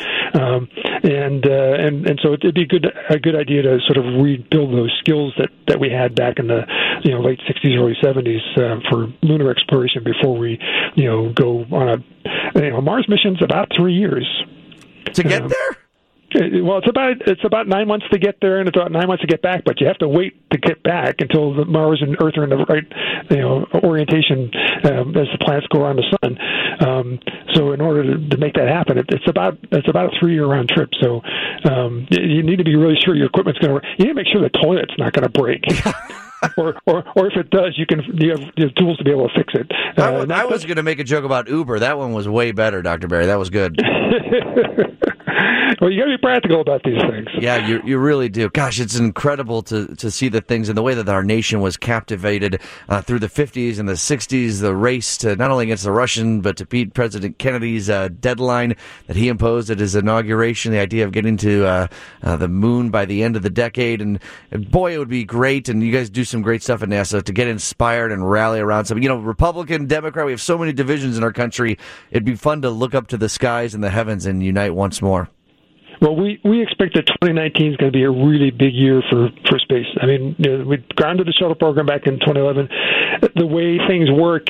and so it'd be a good idea to sort of rebuild those skills that we had back in the late 60s, early 70s for lunar exploration before we go on a Mars mission's about 3 years to get there. Well, it's about 9 months to get there, and it's about 9 months to get back. But you have to wait to get back until the Mars and Earth are in the right, orientation as the planets go around the sun. So in order to make that happen, it's about a 3-year round trip. So you need to be really sure your equipment's going to work. You need to make sure the toilet's not going to break. or if it does, you have tools to be able to fix it. I was going to make a joke about Uber. That one was way better, Dr. Berry. That was good. Well, you got to be practical about these things. Yeah, you really do. Gosh, it's incredible to see the things and the way that our nation was captivated through the 50s and the 60s, the race to not only against the Russian, but to beat President Kennedy's deadline that he imposed at his inauguration, the idea of getting to the moon by the end of the decade. And boy, it would be great, and you guys do some great stuff at NASA to get inspired and rally around something. Republican, Democrat, we have so many divisions in our country. It'd be fun to look up to the skies and the heavens and unite once more. Well, we expect that 2019 is going to be a really big year for space. I mean, we grounded the shuttle program back in 2011. The way things work,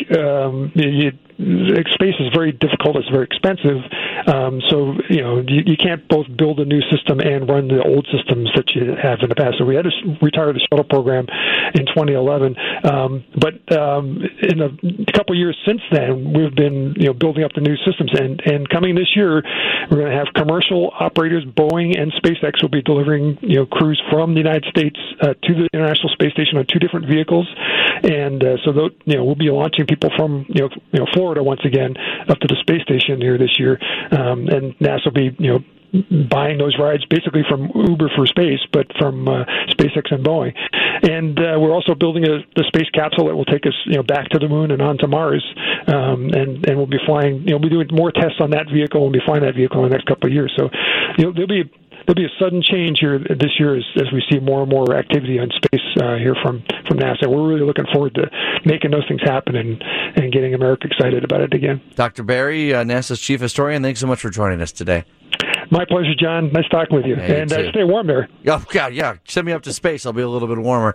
space is very difficult. It's very expensive. So you can't both build a new system and run the old systems that you have in the past. So we had to retire the shuttle program in 2011. But in a couple of years since then, we've been building up the new systems. And coming this year, we're going to have commercial operators. Boeing and SpaceX will be delivering crews from the United States to the International Space Station on 2 different vehicles. And so we'll be launching people from Florida once again up to the space station here this year, and NASA will be buying those rides basically from Uber for space, but from SpaceX and Boeing. And we're also building the space capsule that will take us back to the moon and onto Mars, and we'll be flying. We'll be doing more tests on that vehicle. We'll be flying that vehicle in the next couple of years. So there'll be a sudden change here this year as we see more and more activity on space here from NASA. We're really looking forward to making those things happen and getting America excited about it again. Dr. Berry, NASA's chief historian, thanks so much for joining us today. My pleasure, John. Nice talking with you. Yeah, and stay warm there. Oh, God, yeah. Send me up to space. I'll be a little bit warmer.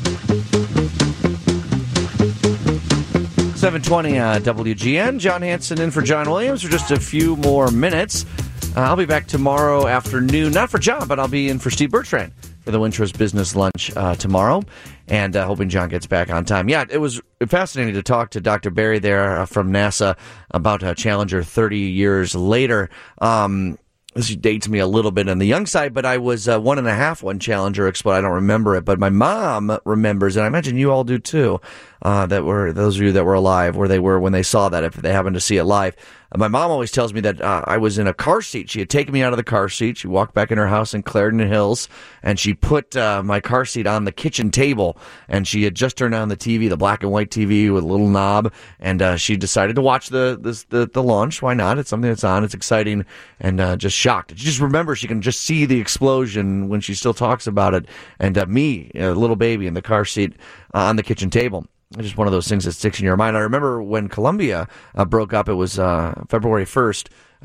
720 WGN. John Hanson in for John Williams for just a few more minutes. I'll be back tomorrow afternoon, not for John, but I'll be in for Steve Bertrand for the Wintrust Business Lunch tomorrow, and hoping John gets back on time. Yeah, it was fascinating to talk to Dr. Berry there from NASA about Challenger 30 years later. This dates me a little bit on the young side, but I was 1.5 when Challenger exploded. I don't remember it, but my mom remembers, and I imagine you all do too, that were those of you that were alive, where they were when they saw that, if they happened to see it live. My mom always tells me that I was in a car seat. She had taken me out of the car seat. She walked back in her house in Clarendon Hills, and she put my car seat on the kitchen table, and she had just turned on the TV, the black and white TV with a little knob, and she decided to watch the launch. Why not? It's something that's on. It's exciting, and just shocked. She just remembers she can just see the explosion when she still talks about it, and me, a little baby in the car seat on the kitchen table. It's just one of those things that sticks in your mind. I remember when Columbia broke up, it was February 1st,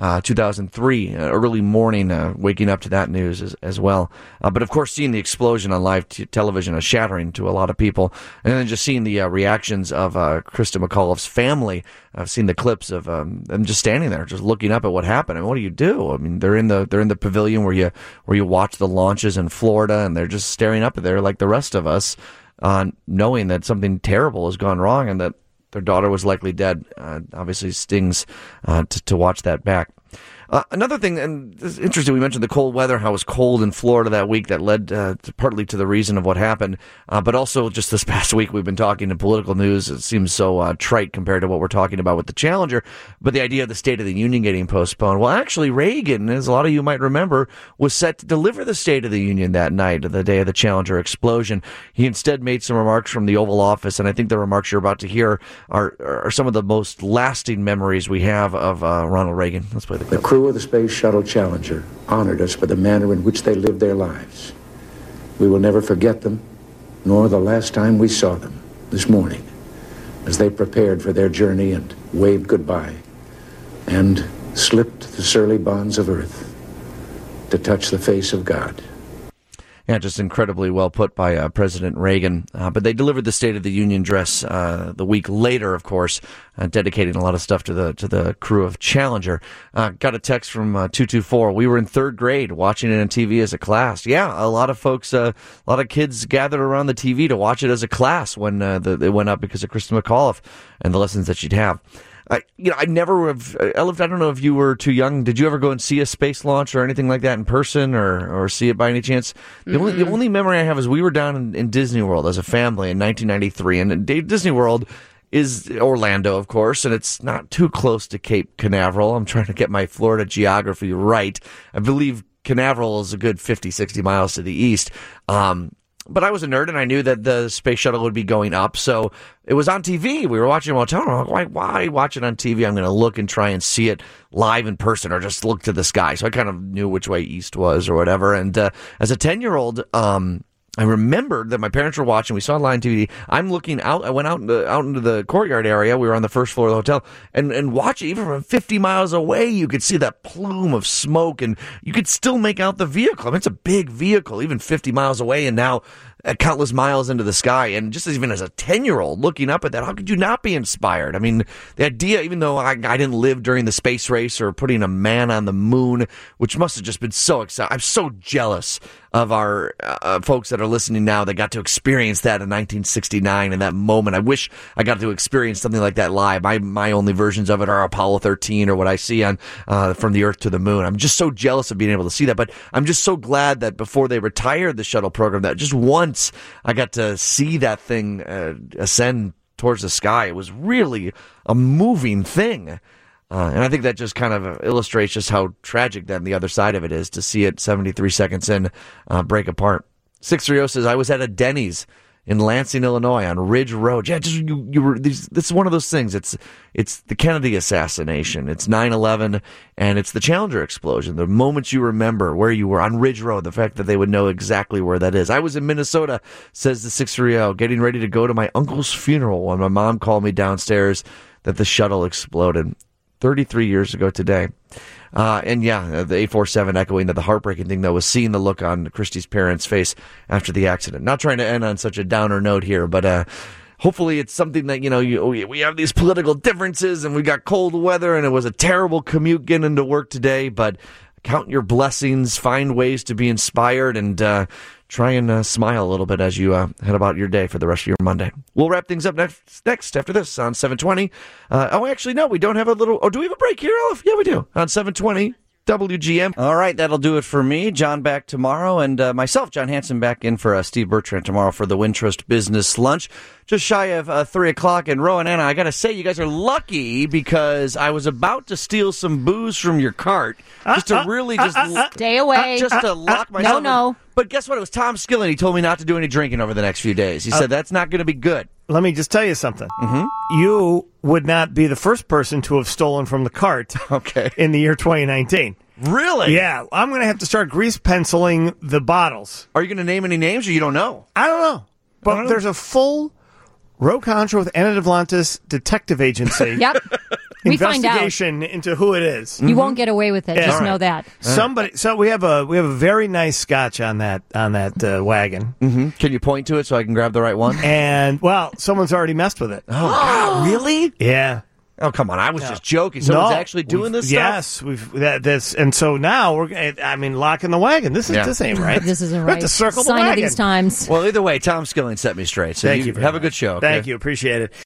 2003, early morning, waking up to that news as well. But of course, seeing the explosion on live television is shattering to a lot of people. And then just seeing the reactions of Krista McAuliffe's family. I've seen the clips of them just standing there, just looking up at what happened. And what do you do? I mean, they're in the pavilion where you watch the launches in Florida, and they're just staring up at there like the rest of us, knowing that something terrible has gone wrong and that their daughter was likely dead. Obviously stings to watch that back. Another thing, and it's interesting, we mentioned the cold weather, how it was cold in Florida that week that led partly to the reason of what happened, but also just this past week we've been talking in political news. It seems so trite compared to what we're talking about with the Challenger, but the idea of the State of the Union getting postponed. Well, actually, Reagan, as a lot of you might remember, was set to deliver the State of the Union that night, the day of the Challenger explosion. He instead made some remarks from the Oval Office, and I think the remarks you're about to hear are some of the most lasting memories we have of Ronald Reagan. Let's play the clip. The crew of the Space Shuttle Challenger honored us for the manner in which they lived their lives. We will never forget them, nor the last time we saw them this morning, as they prepared for their journey and waved goodbye and slipped the surly bonds of earth to touch the face of God. Yeah, just incredibly well put by President Reagan. But they delivered the State of the Union address the week later, of course, dedicating a lot of stuff to the crew of Challenger. Got a text from 224. We were in third grade watching it on TV as a class. Yeah, a lot of folks, a lot of kids gathered around the TV to watch it as a class when it went up because of Kristen McAuliffe and the lessons that she'd have. I never have. Elif, I don't know if you were too young. Did you ever go and see a space launch or anything like that in person, or see it by any chance? The only memory I have is we were down in Disney World as a family in 1993, and Disney World is Orlando, of course, and it's not too close to Cape Canaveral. I'm trying to get my Florida geography right. I believe Canaveral is a good 50, 60 miles to the east. But I was a nerd, and I knew that the space shuttle would be going up, so it was on TV. We were watching it while telling them, why watch it on TV? I'm going to look and try and see it live in person, or just look to the sky. So I kind of knew which way east was or whatever. And as a 10-year-old, I remembered that my parents were watching. We saw it live on TV. I'm looking out. I went out into the courtyard area. We were on the first floor of the hotel, and watching even from 50 miles away, you could see that plume of smoke, and you could still make out the vehicle. I mean, it's a big vehicle, even 50 miles away, and now countless miles into the sky. And just even as a 10-year-old looking up at that, how could you not be inspired? I mean, the idea, even though I didn't live during the space race or putting a man on the moon, which must have just been so exciting. I'm so jealous of our folks that are listening now that got to experience that in 1969 in that moment. I wish I got to experience something like that live. My only versions of it are Apollo 13 or what I see on From the Earth to the Moon. I'm just so jealous of being able to see that, but I'm just so glad that before they retired the shuttle program, that just once I got to see that thing ascend towards the sky. It was really a moving thing. And I think that just kind of illustrates just how tragic then the other side of it is to see it 73 seconds in break apart. 630 says, I was at a Denny's in Lansing, Illinois on Ridge Road. Yeah, just you were. This is one of those things. It's the Kennedy assassination. It's 9/11, and it's the Challenger explosion. The moments you remember where you were on Ridge Road, the fact that they would know exactly where that is. I was in Minnesota, says the 630, getting ready to go to my uncle's funeral when my mom called me downstairs that the shuttle exploded 33 years ago today. And yeah, the 847 echoing that the heartbreaking thing, though, was seeing the look on Christy's parents' face after the accident. Not trying to end on such a downer note here, but hopefully it's something that, we have these political differences and we got cold weather and it was a terrible commute getting into work today, but count your blessings, find ways to be inspired, and try and smile a little bit as you head about your day for the rest of your Monday. We'll wrap things up next after this on 720. Actually, no, we don't have a little... Oh, do we have a break here, Elif? Yeah, we do. On 720 WGM. All right, that'll do it for me. John back tomorrow, and myself, John Hanson, back in for Steve Bertrand tomorrow for the Wintrust Business Lunch. Just shy of 3 o'clock. And Rowan, Anna, I got to say, you guys are lucky because I was about to steal some booze from your cart just to really just... Stay away. Just to lock myself No. in. But guess what? It was Tom Skillen. He told me not to do any drinking over the next few days. He said that's not going to be good. Let me just tell you something. Mm-hmm. You would not be the first person to have stolen from the cart in the year 2019. Really? Yeah. I'm going to have to start grease penciling the bottles. Are you going to name any names or you don't know? I don't know. But there's a full Row Contra with Anna Devlantis Detective Agency. Yep. We find out. Investigation into who it is. You won't get away with it. Yeah. Just know that. Somebody. So we have a very nice scotch on that wagon. Mm-hmm. Can you point to it so I can grab the right one? And someone's already messed with it. Oh God, really? Yeah. Oh, come on. I was just joking. Someone's actually doing this stuff? Yes. And so now we're locking the wagon. This ain't right. This isn't right. We have to circle Sign the of wagon. these times. Well, either way, Tom Skilling set me straight. So Thank you. Have a good show. Okay? Thank you. Appreciate it.